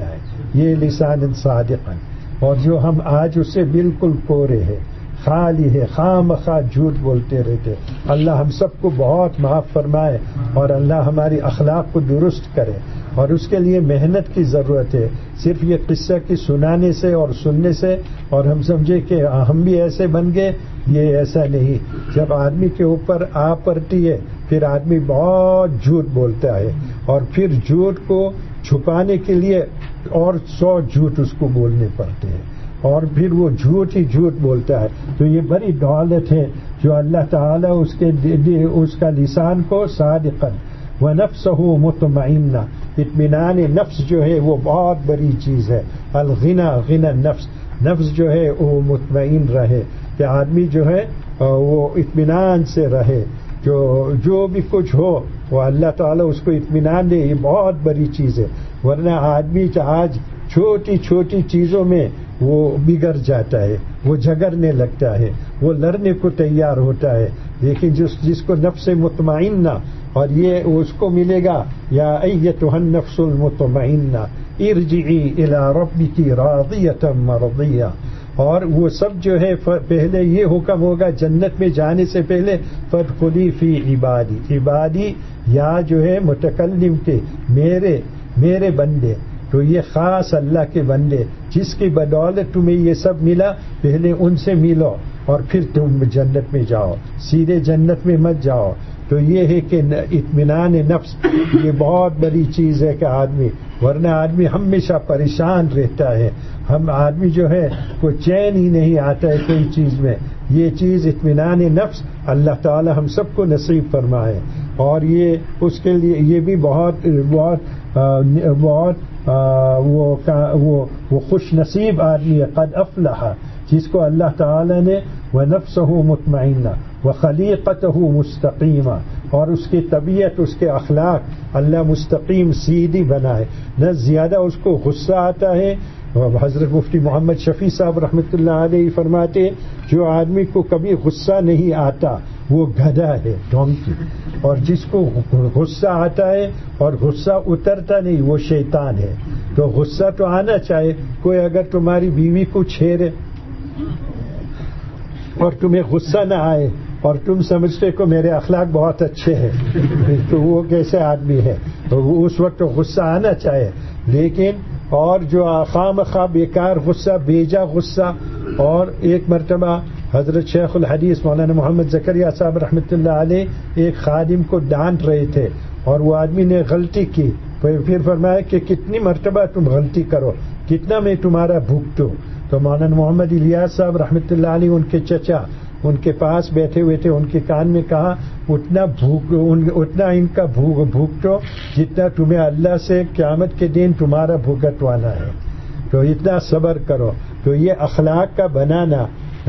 یہ لسان صادقا، اور جو ہم آج اس سے بالکل کورے ہیں، خالی ہے، خام خواہ جھوٹ بولتے رہتے. اللہ ہم سب کو بہت معاف فرمائے اور اللہ ہماری اخلاق کو درست کرے. اور اس کے لیے محنت کی ضرورت ہے. صرف یہ قصہ کی سنانے سے اور سننے سے اور ہم سمجھے کہ ہم بھی ایسے بن گئے، یہ ایسا نہیں. جب آدمی کے اوپر آ پڑتی ہے پھر آدمی بہت جھوٹ بولتا ہے، اور پھر جھوٹ کو چھپانے کے لیے اور سو جھوٹ اس کو بولنے پڑتے ہیں، اور پھر وہ جھوٹ ہی جھوٹ بولتا ہے. تو یہ بڑی دولت ہے جو اللہ تعالیٰ اس کے اس کا لسان کو صادقاً ونفسہ مطمئنہ، اطمینان نفس جو ہے وہ بہت بڑی چیز ہے. الغنا غنا نفس، نفس جو ہے وہ مطمئن رہے، کہ آدمی جو ہے وہ اطمینان سے رہے، جو جو بھی کچھ ہو وہ اللہ تعالیٰ اس کو اطمینان دے. یہ بہت بڑی چیز ہے. ورنہ آدمی آج چھوٹی چھوٹی چیزوں میں وہ بگڑ جاتا ہے، وہ جھگڑنے لگتا ہے، وہ لڑنے کو تیار ہوتا ہے. لیکن جس جس کو نفس مطمئنہ، اور یہ اس کو ملے گا یا ایتھا النفس المطمئنہ ارجعی الی ربک راضیۃ مرضیہ. اور وہ سب جو ہے پہلے یہ حکم ہوگا جنت میں جانے سے پہلے فادخلی فی عبادی. عبادی یا جو ہے متکلم کے میرے میرے بندے، تو یہ خاص اللہ کے بندے جس کی بدولت تمہیں یہ سب ملا، پہلے ان سے ملو اور پھر تم جنت میں جاؤ، سیدھے جنت میں مت جاؤ. تو یہ ہے کہ اطمینان نفس یہ بہت بڑی چیز ہے کہ آدمی، ورنہ آدمی ہمیشہ پریشان رہتا ہے. ہم آدمی جو ہے کوئی چین ہی نہیں آتا ہے کوئی چیز میں. یہ چیز اطمینان نفس اللہ تعالی ہم سب کو نصیب فرمائے. اور یہ اس کے لیے یہ بھی بہت بہت بہت وہ وہ خوش نصیب آدمی ہے. قد افلح، جس کو اللہ تعالی نے وَنَفْسَهُ مُطْمَئِنَّةٌ وَخَلِيقَتَهُ مُسْتَقِيمَةٌ، اور اس کی طبیعت اس کے اخلاق اللہ مستقیم سیدھی بنائے. نہ زیادہ اس کو غصہ آتا ہے. حضرت مفتی محمد شفیع صاحب رحمۃ اللہ علیہ فرماتے جو آدمی کو کبھی غصہ نہیں آتا وہ گدھا ہے، ڈونکی. اور جس کو غصہ آتا ہے اور غصہ اترتا نہیں وہ شیطان ہے. تو غصہ تو آنا چاہیے. کوئی اگر تمہاری بیوی کو چھیڑے اور تمہیں غصہ نہ آئے اور تم سمجھتے کہ میرے اخلاق بہت اچھے ہیں، تو وہ کیسے آدمی ہے؟ تو اس وقت غصہ آنا چاہیے. لیکن اور جو خام خواہ بیکار غصہ، بیجا غصہ. اور ایک مرتبہ حضرت شیخ الحدیث مولانا محمد زکریا صاحب رحمۃ اللہ علیہ ایک خادم کو ڈانٹ رہے تھے اور وہ آدمی نے غلطی کی. پھر فرمایا کہ کتنی مرتبہ تم غلطی کرو، کتنا میں تمہارا بھگتوں. تو مولانا محمد الیاس صاحب رحمۃ اللہ علیہ ان کے چچا ان کے پاس بیٹھے ہوئے تھے، ان کے کان میں کہا اتنا بھوک اتنا ان کا بھوک بھوکتو جتنا تمہیں اللہ سے قیامت کے دن تمہارا بھگتوانا ہے. تو اتنا صبر کرو. تو یہ اخلاق کا بنانا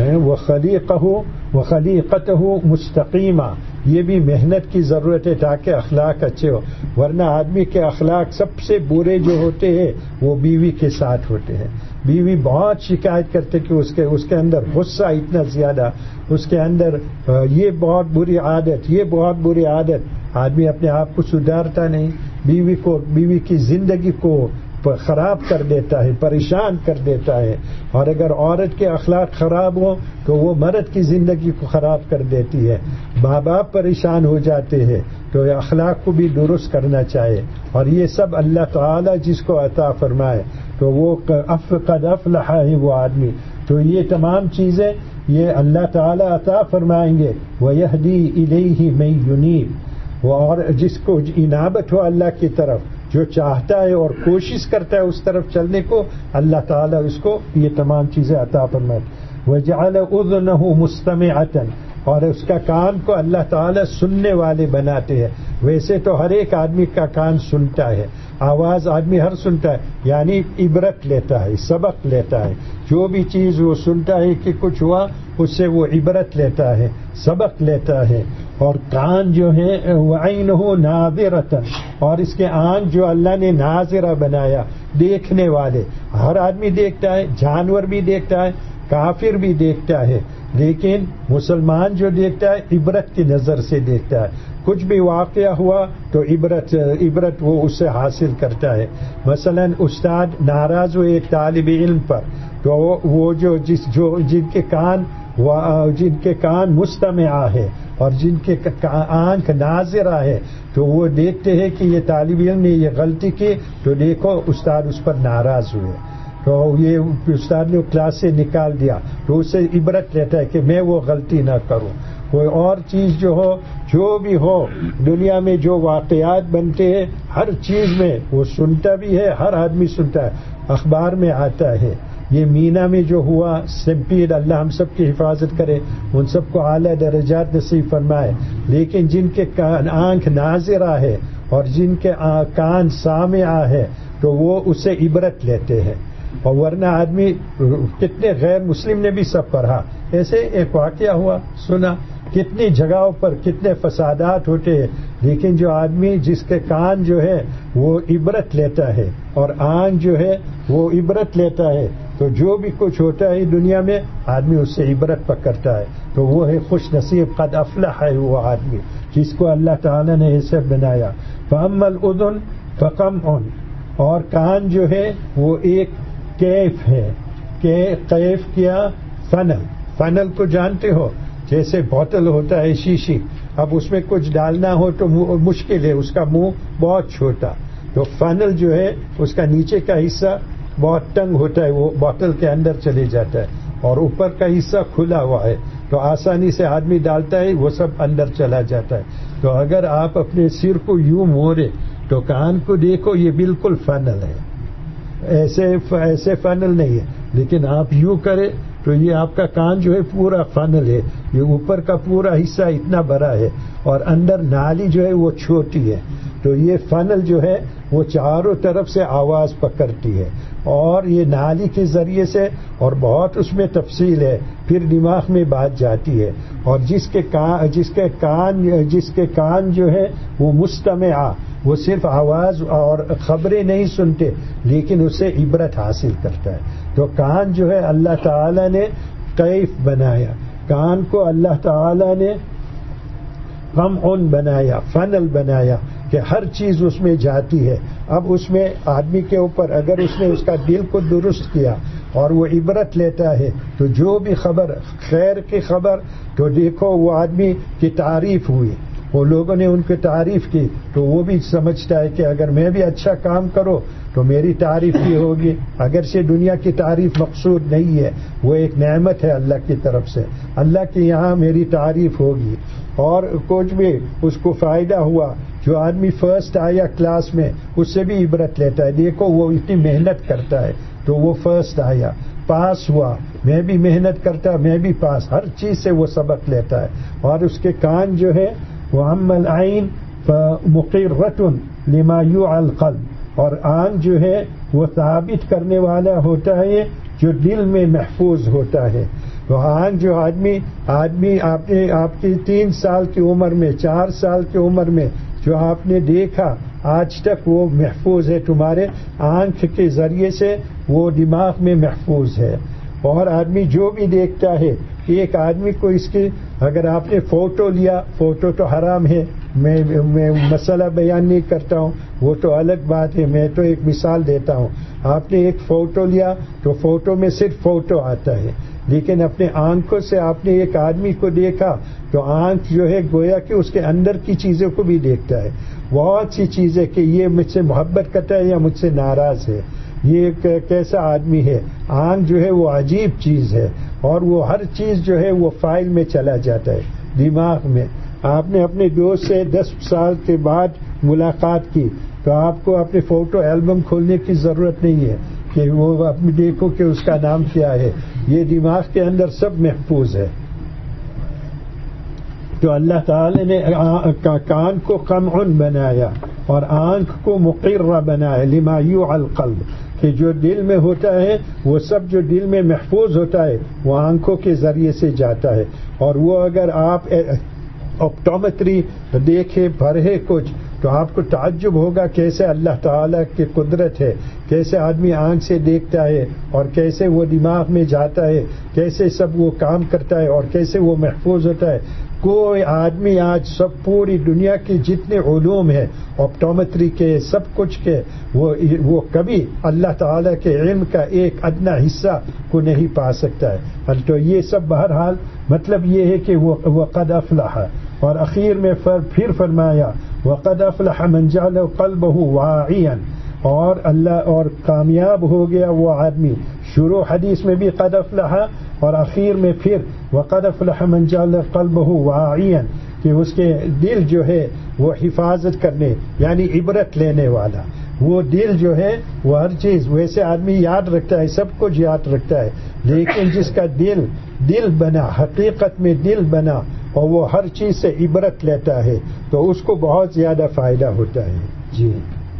وَخَلِيقَهُ وَخَلِيقَتَهُ مُسْتَقِيمًا، یہ بھی محنت کی ضرورت ہے تاکہ اخلاق اچھے ہو. ورنہ آدمی کے اخلاق سب سے برے جو ہوتے ہیں وہ بیوی کے ساتھ ہوتے ہیں. بیوی بہت شکایت کرتے کہ اس کے اس کے اندر غصہ اتنا زیادہ، اس کے اندر یہ بہت بری عادت، یہ بہت بری عادت. آدمی اپنے آپ کو سدھارتا نہیں، بیوی کو بیوی کی زندگی کو خراب کر دیتا ہے، پریشان کر دیتا ہے. اور اگر عورت کے اخلاق خراب ہوں تو وہ مرد کی زندگی کو خراب کر دیتی ہے. ماں باپ پریشان ہو جاتے ہیں. تو یہ اخلاق کو بھی درست کرنا چاہیے. اور یہ سب اللہ تعالی جس کو عطا فرمائے تو وہ قد افلح ہے وہ آدمی. تو یہ تمام چیزیں یہ اللہ تعالی عطا فرمائیں گے. وَيَهْدِي إِلَيْهِ مَن يُنِيبُ، اور جس کو انابت ہو اللہ کی طرف، جو چاہتا ہے اور کوشش کرتا ہے اس طرف چلنے کو، اللہ تعالیٰ اس کو یہ تمام چیزیں عطا فرمائے. وَجَعَلَ أُذُنَهُ مُسْتَمِعَةً، اور اس کا کان کو اللہ تعالیٰ سننے والے بناتے ہیں. ویسے تو ہر ایک آدمی کا کان سنتا ہے، آواز آدمی ہر سنتا ہے، یعنی عبرت لیتا ہے، سبق لیتا ہے. جو بھی چیز وہ سنتا ہے کہ کچھ ہوا اس سے وہ عبرت لیتا ہے، سبق لیتا ہے. اور کان جو ہے وَعَيْنُهُ نَاظِرَةً، اور اس کے آنکھ جو اللہ نے ناظرہ بنایا، دیکھنے والے. ہر آدمی دیکھتا ہے، جانور بھی دیکھتا ہے، کافر بھی دیکھتا ہے، لیکن مسلمان جو دیکھتا ہے عبرت کی نظر سے دیکھتا ہے. کچھ بھی واقعہ ہوا تو عبرت عبرت وہ اس سے حاصل کرتا ہے. مثلا استاد ناراض ہوئے ایک طالب علم پر، تو وہ جو جس جو جن کے کان جن کے کان مستمع ہے اور جن کے آنکھ ناظرہ ہے، تو وہ دیکھتے ہیں کہ یہ طالب علم نے یہ غلطی کی، تو دیکھو استاد اس پر ناراض ہوئے، تو یہ استاد نے کلاس سے نکال دیا، تو اس سے عبرت لیتا ہے کہ میں وہ غلطی نہ کروں. کوئی اور چیز جو ہو، جو بھی ہو دنیا میں جو واقعات بنتے ہیں، ہر چیز میں وہ سنتا بھی ہے، ہر آدمی سنتا ہے، اخبار میں آتا ہے. یہ مینا میں جو ہوا سمپیڈ، اللہ ہم سب کی حفاظت کرے، ان سب کو اعلیٰ درجات نصیب فرمائے. لیکن جن کے آنکھ ناظرہ ہے اور جن کے کان سامعہ ہے، تو وہ اس سے عبرت لیتے ہیں. اور ورنہ آدمی کتنے غیر مسلم نے بھی سب پڑھا، ایسے ایک واقعہ ہوا سنا، کتنی جگہوں پر کتنے فسادات ہوتے ہیں، لیکن جو آدمی جس کے کان جو ہے وہ عبرت لیتا ہے اور آنکھ جو ہے وہ عبرت لیتا ہے، تو جو بھی کچھ ہوتا ہے دنیا میں آدمی اس سے عبرت پکڑتا ہے، تو وہ ہے خوش نصیب، قد افلح ہے وہ آدمی جس کو اللہ تعالیٰ نے ایسے بنایا. فَأَمَّا الْأُذُنُ فَقَمْعٌ، اور کان جو ہے وہ ایک کیف ہے. کہ کیف کیا؟ فنل. فنل کو جانتے ہو، جیسے بوتل ہوتا ہے شیشی، اب اس میں کچھ ڈالنا ہو تو مشکل ہے، اس کا منہ بہت چھوٹا، تو فنل جو ہے اس کا نیچے کا حصہ بہت تنگ ہوتا ہے، وہ بوتل کے اندر چلے جاتا ہے، اور اوپر کا حصہ کھلا ہوا ہے، تو آسانی سے آدمی ڈالتا ہے وہ سب اندر چلا جاتا ہے. تو اگر آپ اپنے سر کو یوں موڑے تو کان کو دیکھو، یہ بالکل فنل ہے، ایسے ایسے فنل نہیں ہے. لیکن آپ یوں کرے تو یہ آپ کا کان جو ہے پورا فنل ہے، یہ اوپر کا پورا حصہ اتنا بڑا ہے اور اندر نالی جو ہے وہ چھوٹی ہے. تو یہ فنل جو ہے وہ چاروں طرف سے آواز پکڑتی ہے، اور یہ نالی کے ذریعے سے، اور بہت اس میں تفصیل ہے، پھر دماغ میں بات جاتی ہے. اور جس کے کان جس کے کان جس کے کان جو ہے وہ مستمع، وہ صرف آواز اور خبریں نہیں سنتے لیکن اس سے عبرت حاصل کرتا ہے. تو کان جو ہے اللہ تعالی نے کیف بنایا، کان کو اللہ تعالی نے قمع بنایا، فنل بنایا کہ ہر چیز اس میں جاتی ہے. اب اس میں آدمی کے اوپر اگر اس نے اس کا دل کو درست کیا اور وہ عبرت لیتا ہے، تو جو بھی خبر خیر کی خبر، تو دیکھو وہ آدمی کی تعریف ہوئی، وہ لوگوں نے ان کی تعریف کی، تو وہ بھی سمجھتا ہے کہ اگر میں بھی اچھا کام کروں تو میری تعریف کی ہوگی. اگرچہ دنیا کی تعریف مقصود نہیں ہے، وہ ایک نعمت ہے اللہ کی طرف سے، اللہ کے یہاں میری تعریف ہوگی. اور کچھ بھی اس کو فائدہ ہوا، جو آدمی فرسٹ آیا کلاس میں اس سے بھی عبرت لیتا ہے، دیکھو وہ اتنی محنت کرتا ہے تو وہ فرسٹ آیا، پاس ہوا، میں بھی محنت کرتا میں بھی پاس، ہر چیز سے وہ سبق لیتا ہے. اور اس کے کان جو ہے وَأَمَّا الْعَيْنُ فَمُقِرَّةٌ لِمَا يُوعَى الْقَلْبُ، اور آنکھ جو ہے وہ ثابت کرنے والا ہوتا ہے جو دل میں محفوظ ہوتا ہے. تو آنکھ جو آدمی آدمی آپ نے آپ کی تین سال کی عمر میں، چار سال کی عمر میں جو آپ نے دیکھا آج تک وہ محفوظ ہے، تمہارے آنکھ کے ذریعے سے وہ دماغ میں محفوظ ہے. اور آدمی جو بھی دیکھتا ہے، ایک آدمی کو اس کی اگر آپ نے فوٹو لیا، فوٹو تو حرام ہے، میں میں مسئلہ بیان نہیں کرتا ہوں، وہ تو الگ بات ہے، میں تو ایک مثال دیتا ہوں. آپ نے ایک فوٹو لیا تو فوٹو میں صرف فوٹو آتا ہے، لیکن اپنے آنکھوں سے آپ نے ایک آدمی کو دیکھا تو آنکھ جو ہے گویا کہ اس کے اندر کی چیزوں کو بھی دیکھتا ہے، بہت سی چیزیں کہ یہ مجھ سے محبت کرتا ہے یا مجھ سے ناراض ہے، یہ کیسا آدمی ہے. آنکھ جو ہے وہ عجیب چیز ہے، اور وہ ہر چیز جو ہے وہ فائل میں چلا جاتا ہے دماغ میں. آپ نے اپنے دوست سے دس سال کے بعد ملاقات کی تو آپ کو اپنے فوٹو البم کھولنے کی ضرورت نہیں ہے کہ وہ اپنے دیکھو کہ اس کا نام کیا ہے، یہ دماغ کے اندر سب محفوظ ہے. تو اللہ تعالی نے کان کو قمع بنایا اور آنکھ کو مقرہ بنایا، لما یوعى القلب، کہ جو دل میں ہوتا ہے وہ سب جو دل میں محفوظ ہوتا ہے وہ آنکھوں کے ذریعے سے جاتا ہے. اور وہ اگر آپ آپٹومیٹری دیکھے پڑھے کچھ تو آپ کو تعجب ہوگا کیسے اللہ تعالیٰ کی قدرت ہے، کیسے آدمی آنکھ سے دیکھتا ہے اور کیسے وہ دماغ میں جاتا ہے، کیسے سب وہ کام کرتا ہے اور کیسے وہ محفوظ ہوتا ہے. کوئی آدمی آج سب پوری دنیا کے جتنے علوم ہیں آپٹومیٹری کے سب کچھ کے وہ وہ کبھی اللہ تعالیٰ کے علم کا ایک ادنا حصہ کو نہیں پا سکتا ہے. تو یہ سب بہرحال مطلب یہ ہے کہ وہ وقد افلح، اور اخیر میں پھر فرمایا وقد افلح من جعل قلبه واعیا، اور اللہ اور کامیاب ہو گیا وہ آدمی. شروع حدیث میں بھی قد افلح اور اخیر میں پھر وقد افلح من جعل قلبه واعیا، کہ اس کے دل جو ہے وہ حفاظت کرنے یعنی عبرت لینے والا. وہ دل جو ہے وہ ہر چیز ویسے آدمی یاد رکھتا ہے، سب کچھ یاد رکھتا ہے، لیکن جس کا دل دل بنا، حقیقت میں دل بنا اور وہ ہر چیز سے عبرت لیتا ہے تو اس کو بہت زیادہ فائدہ ہوتا ہے. جی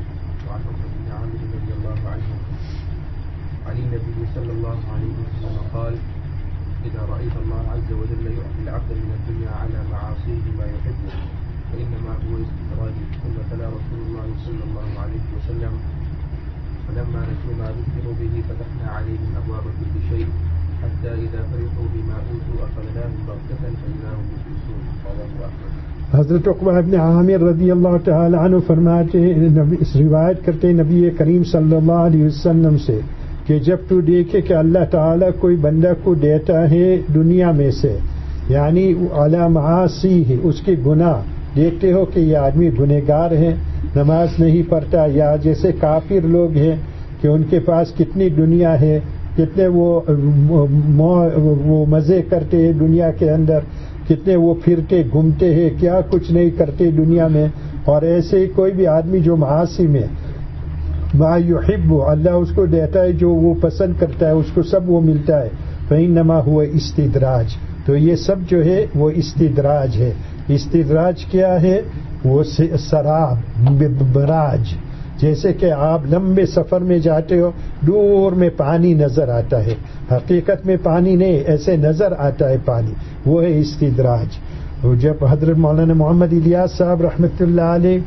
صلى الله عليه وسلم قال إذا رأيت الله عز وجل يعطي العبد من الدنيا على معاصيه ما يحبه فإنما هو استدراج. ثم تلا رسول الله صلى الله عليه وسلم فلما نسوا ما ذكروا به فتحنا عليهم أبواب كل شيء حتى إذا فرحوا بما أوتوا أخذناهم بغتة فإذا هم مبلسون. رواه أحمد. حضرت عقبہ ابن عامر رضی اللہ تعالی عنہ فرماتے اس روایت کرتے نبی کریم صلی اللہ علیہ وسلم سے کہ جب تو دیکھے کہ اللہ تعالیٰ کوئی بندہ کو دیتا ہے دنیا میں سے یعنی علی معاصی ہے، اس کے گناہ دیکھتے ہو کہ یہ آدمی گنہگار ہے، نماز نہیں پڑھتا، یا جیسے کافر لوگ ہیں کہ ان کے پاس کتنی دنیا ہے، کتنے وہ وہ مزے کرتے ہیں دنیا کے اندر، کتنے وہ پھرتے گھومتے ہیں، کیا کچھ نہیں کرتے دنیا میں. اور ایسے ہی کوئی بھی آدمی جو معاصی میں ما یحب، اللہ اس کو دیتا ہے جو وہ پسند کرتا ہے، اس کو سب وہ ملتا ہے. فإنما هو استدراج، تو یہ سب جو ہے وہ استدراج ہے. استدراج کیا ہے؟ وہ سراب براج، جیسے کہ آپ لمبے سفر میں جاتے ہو، دور میں پانی نظر آتا ہے، حقیقت میں پانی نہیں، ایسے نظر آتا ہے پانی، وہ ہے استدراج. جب حضرت مولانا محمد الیاس صاحب رحمۃ اللہ علیہ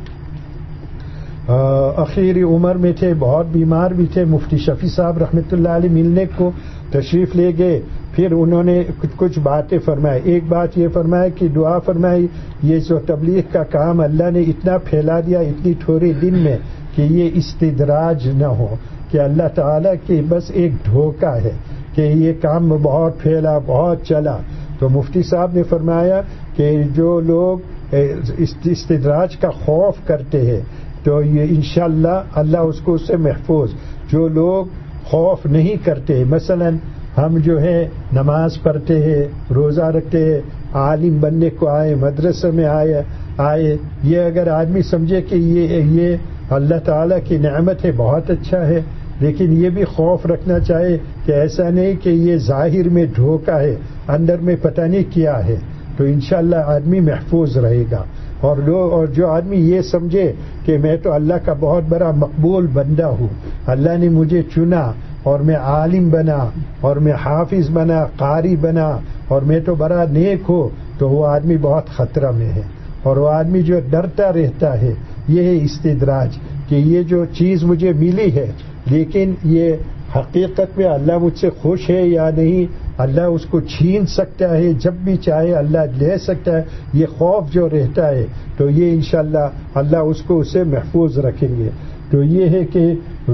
اخیری عمر میں تھے، بہت بیمار بھی تھے، مفتی شفیع صاحب رحمۃ اللہ علیہ ملنے کو تشریف لے گئے. پھر انہوں نے کچھ باتیں فرمائی. ایک بات یہ فرمائی کہ دعا فرمائی یہ جو تبلیغ کا کام اللہ نے اتنا پھیلا دیا اتنی تھوڑے دن میں کہ یہ استدراج نہ ہو، کہ اللہ تعالیٰ کی بس ایک دھوکہ ہے کہ یہ کام بہت پھیلا بہت چلا. تو مفتی صاحب نے فرمایا کہ جو لوگ استدراج کا خوف کرتے ہیں تو یہ انشاءاللہ اللہ اس کو اس سے محفوظ. جو لوگ خوف نہیں کرتے، مثلا ہم جو ہے نماز پڑھتے ہیں، روزہ رکھتے ہیں، عالم بننے کو آئے، مدرسے میں آئے آئے یہ اگر آدمی سمجھے کہ یہ یہ اللہ تعالیٰ کی نعمت ہے بہت اچھا ہے، لیکن یہ بھی خوف رکھنا چاہیے کہ ایسا نہیں کہ یہ ظاہر میں دھوکہ ہے، اندر میں پتہ نہیں کیا ہے، تو انشاءاللہ آدمی محفوظ رہے گا. اور لوگ اور جو آدمی یہ سمجھے کہ میں تو اللہ کا بہت بڑا مقبول بندہ ہوں، اللہ نے مجھے چنا اور میں عالم بنا اور میں حافظ بنا، قاری بنا اور میں تو بڑا نیک ہوں، تو وہ آدمی بہت خطرہ میں ہے. اور وہ آدمی جو ڈرتا رہتا ہے، یہ ہے استدراج، کہ یہ جو چیز مجھے ملی ہے لیکن یہ حقیقت میں اللہ مجھ سے خوش ہے یا نہیں، اللہ اس کو چھین سکتا ہے، جب بھی چاہے اللہ لے سکتا ہے. یہ خوف جو رہتا ہے تو یہ انشاءاللہ اللہ اس کو اسے محفوظ رکھیں گے. تو یہ ہے کہ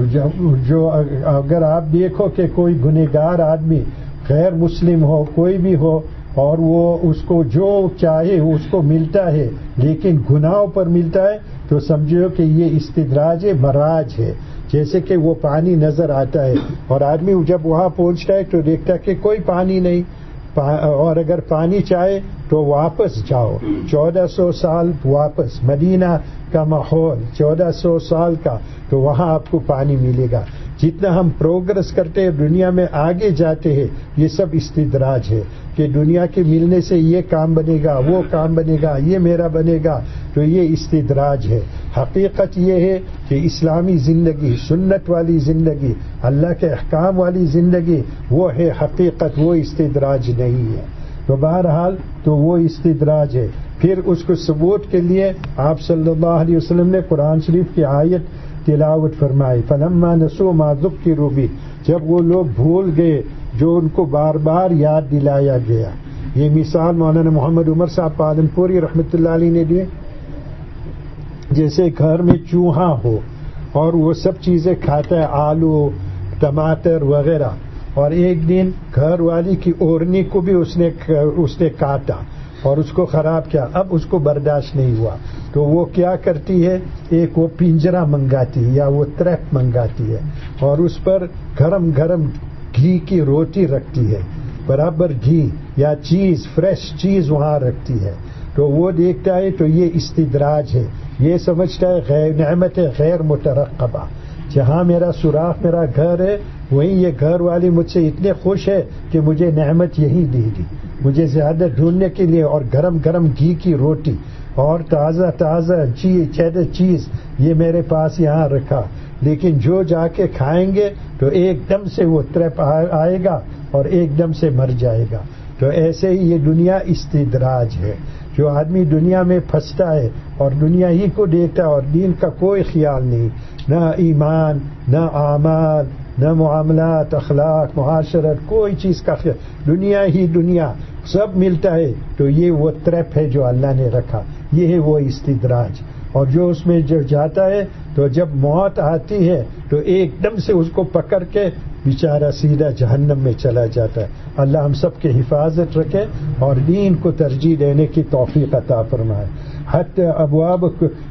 جو اگر آپ دیکھو کہ کوئی گنہگار آدمی غیر مسلم ہو کوئی بھی ہو اور وہ اس کو جو چاہے اس کو ملتا ہے لیکن گناہوں پر ملتا ہے، تو سمجھو کہ یہ استدراج مراج ہے. جیسے کہ وہ پانی نظر آتا ہے اور آدمی جب وہاں پہنچتا ہے تو دیکھتا ہے کہ کوئی پانی نہیں، اور اگر پانی چاہے تو واپس جاؤ چودہ سو سال واپس، مدینہ کا ماحول چودہ سو سال کا، تو وہاں آپ کو پانی ملے گا. جتنا ہم پروگرس کرتے ہیں دنیا میں آگے جاتے ہیں، یہ سب استدراج ہے کہ دنیا کے ملنے سے یہ کام بنے گا، وہ کام بنے گا، یہ میرا بنے گا، تو یہ استدراج ہے. حقیقت یہ ہے کہ اسلامی زندگی، سنت والی زندگی، اللہ کے احکام والی زندگی وہ ہے حقیقت، وہ استدراج نہیں ہے. تو بہرحال تو وہ استدراج ہے. پھر اس کو ثبوت کے لیے آپ صلی اللہ علیہ وسلم نے قرآن شریف کی آیت تلاوت فرمائی، فلما نسوا ما ذکروا بہ، جب وہ لوگ بھول گئے جو ان کو بار بار یاد دلایا گیا. یہ مثال مولانا محمد عمر صاحب پالن پوری رحمۃ اللہ علیہ نے دی. جیسے گھر میں چوہا ہو اور وہ سب چیزیں کھاتا ہے، آلو ٹماٹر وغیرہ، اور ایک دن گھر والی کی اوڑھنی کو بھی اس نے اس نے کاٹا اور اس کو خراب کیا. اب اس کو برداشت نہیں ہوا تو وہ کیا کرتی ہے، ایک وہ پنجرا منگاتی ہے یا وہ تریپ منگاتی ہے اور اس پر گرم گرم گھی کی روٹی رکھتی ہے، برابر گھی یا چیز فریش چیز وہاں رکھتی ہے. تو وہ دیکھتا ہے تو یہ استدراج ہے، یہ سمجھتا ہے غیر نعمت غیر مترقبہ. جہاں میرا سوراخ میرا گھر ہے وہیں یہ گھر والی مجھ سے اتنے خوش ہے کہ مجھے نعمت یہی دے دی، مجھے زیادہ ڈھونڈنے کے لیے، اور گرم گرم گھی کی روٹی اور تازہ تازہ چیز چیز یہ میرے پاس یہاں رکھا. لیکن جو جا کے کھائیں گے تو ایک دم سے وہ ترپ آئے گا اور ایک دم سے مر جائے گا. تو ایسے ہی یہ دنیا استدراج ہے. جو آدمی دنیا میں پھنستا ہے اور دنیا ہی کو دیکھتا ہے اور دین کا کوئی خیال نہیں، نہ ایمان نہ اعمال نہ معاملات اخلاق معاشرت، کوئی چیز کا خیال، دنیا ہی دنیا سب ملتا ہے، تو یہ وہ ترپ ہے جو اللہ نے رکھا، یہ ہے وہ استدراج. اور جو اس میں جو جاتا ہے تو جب موت آتی ہے تو ایک دم سے اس کو پکڑ کے بیچارہ سیدھا جہنم میں چلا جاتا ہے. اللہ ہم سب کے حفاظت رکھے اور دین کو ترجیح دینے کی توفیق عطا فرمائے. حتی ابواب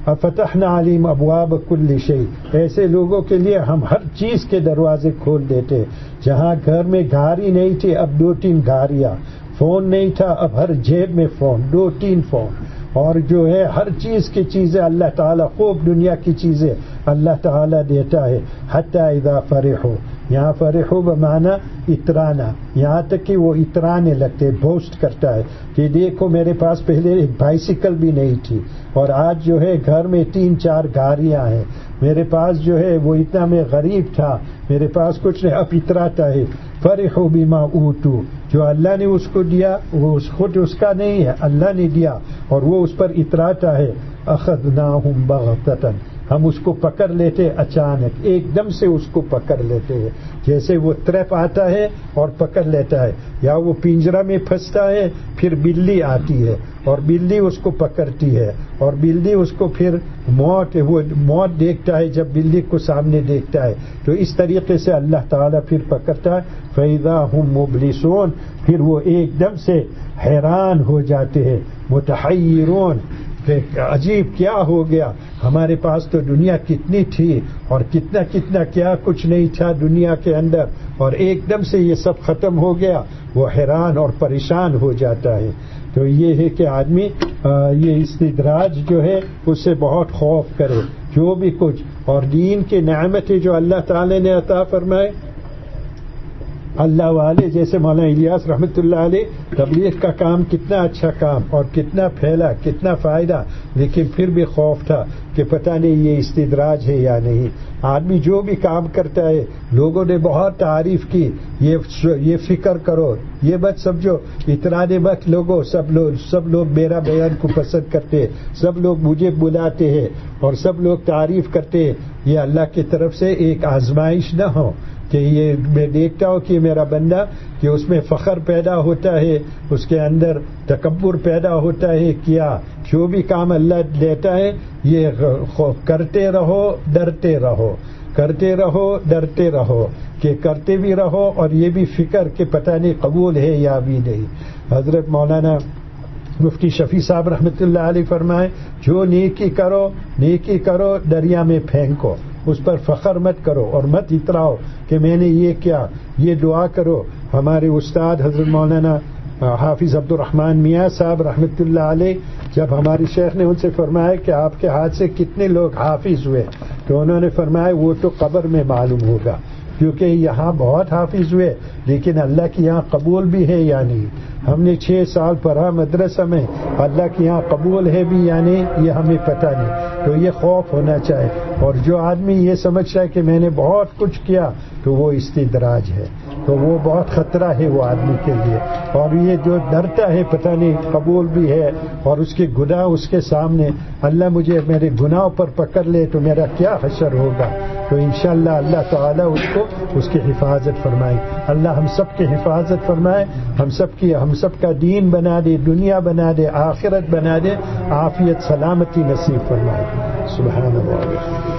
فتحنا علیم ابواب کل شیء، ایسے لوگوں کے لیے ہم ہر چیز کے دروازے کھول دیتے. جہاں گھر میں گھاری نہیں تھی اب دو تین گھاریاں، فون نہیں تھا اب ہر جیب میں فون، دو تین فون، اور جو ہے ہر چیز کی چیزیں اللہ تعالیٰ خوب دنیا کی چیزیں اللہ تعالیٰ دیتا ہے. حتی اذا فرحوا، یہاں فرحوا بمعنی اترانا، یہاں تک کہ وہ اترانے لگتے، بوسٹ کرتا ہے کہ دیکھو میرے پاس پہلے ایک بائیسیکل بھی نہیں تھی اور آج جو ہے گھر میں تین چار گاڑیاں ہیں، میرے پاس جو ہے وہ اتنا میں غریب تھا میرے پاس کچھ نہیں، اب اتراتا ہے. فرحوا بما اوتوا، جو اللہ نے اس کو دیا وہ خود اس کا نہیں ہے، اللہ نے دیا اور وہ اس پر اتراتا ہے. اخذناہم بغتۃ، ہم اس کو پکڑ لیتے اچانک، ایک دم سے اس کو پکڑ لیتے ہیں. جیسے وہ ترپ آتا ہے اور پکڑ لیتا ہے، یا وہ پنجرا میں پھنستا ہے پھر بلی آتی ہے اور بلی اس کو پکڑتی ہے اور بلی اس کو پھر موت وہ موت دیکھتا ہے جب بلی کو سامنے دیکھتا ہے. تو اس طریقے سے اللہ تعالیٰ پھر پکڑتا ہے. فَإِذَا هُمْ مُبْلِسُونَ، پھر وہ ایک دم سے حیران ہو جاتے ہیں، متحیرون، عجیب کیا ہو گیا، ہمارے پاس تو دنیا کتنی تھی اور کتنا کتنا کیا کچھ نہیں تھا دنیا کے اندر، اور ایک دم سے یہ سب ختم ہو گیا. وہ حیران اور پریشان ہو جاتا ہے. تو یہ ہے کہ آدمی یہ استدراج جو ہے اس سے بہت خوف کرے. جو بھی کچھ اور دین کی نعمتیں جو اللہ تعالی نے عطا فرمائے، اللہ والے جیسے مولانا الیاس رحمۃ اللہ علیہ، تبلیغ کا کام کتنا اچھا کام اور کتنا پھیلا کتنا فائدہ، لیکن پھر بھی خوف تھا کہ پتہ نہیں یہ استدراج ہے یا نہیں. آدمی جو بھی کام کرتا ہے لوگوں نے بہت تعریف کی، یہ یہ فکر کرو، یہ بات سمجھو، اترانے مت لوگوں، سب لوگ سب لوگ میرا بیان کو پسند کرتے، سب لوگ مجھے بلاتے ہیں اور سب لوگ تعریف کرتے ہیں. یہ اللہ کی طرف سے ایک آزمائش نہ ہو کہ یہ میں دیکھتا ہوں کہ میرا بندہ کہ اس میں فخر پیدا ہوتا ہے، اس کے اندر تکبر پیدا ہوتا ہے. کیا جو بھی کام اللہ لیتا ہے یہ کرتے رہو ڈرتے رہو، کرتے رہو ڈرتے رہو، کہ کرتے بھی رہو اور یہ بھی فکر کہ پتہ نہیں قبول ہے یا بھی نہیں. حضرت مولانا مفتی شفیع صاحب رحمۃ اللہ علیہ فرمائے، جو نیکی کرو نیکی کرو دریا میں پھینکو، اس پر فخر مت کرو اور مت اتراؤ کہ میں نے یہ کیا. یہ دعا کرو. ہمارے استاد حضرت مولانا حافظ عبد الرحمن میاں صاحب رحمۃ اللہ علیہ، جب ہمارے شیخ نے ان سے فرمایا کہ آپ کے ہاتھ سے کتنے لوگ حافظ ہوئے، تو انہوں نے فرمایا وہ تو قبر میں معلوم ہوگا، کیونکہ یہاں بہت حافظ ہوئے لیکن اللہ کے یہاں قبول بھی ہے یا نہیں. ہم نے چھ سال پڑھا مدرسہ میں، اللہ کے یہاں قبول ہے بھی یا نہیں یہ ہمیں پتہ نہیں. تو تو یہ خوف ہونا چاہیے. اور جو آدمی یہ سمجھتا ہے کہ میں نے بہت کچھ کیا تو وہ استدراج ہے, تو وہ بہت خطرہ ہے وہ آدمی کے لیے. اور یہ جو ڈرتا ہے پتہ نہیں قبول بھی ہے اور اس کے گناہ اس کے سامنے, اللہ مجھے میرے گناہوں پر پکڑ لے تو میرا کیا حشر ہوگا, تو انشاءاللہ اللہ تعالیٰ اس کو اس کی حفاظت فرمائے. اللہ ہم سب کی حفاظت فرمائے, ہم سب کی ہم سب کا دین بنا دے, دنیا بنا دے, آخرت بنا دے, عافیت سلامتی نصیب فرمائے. سبحان اللہ.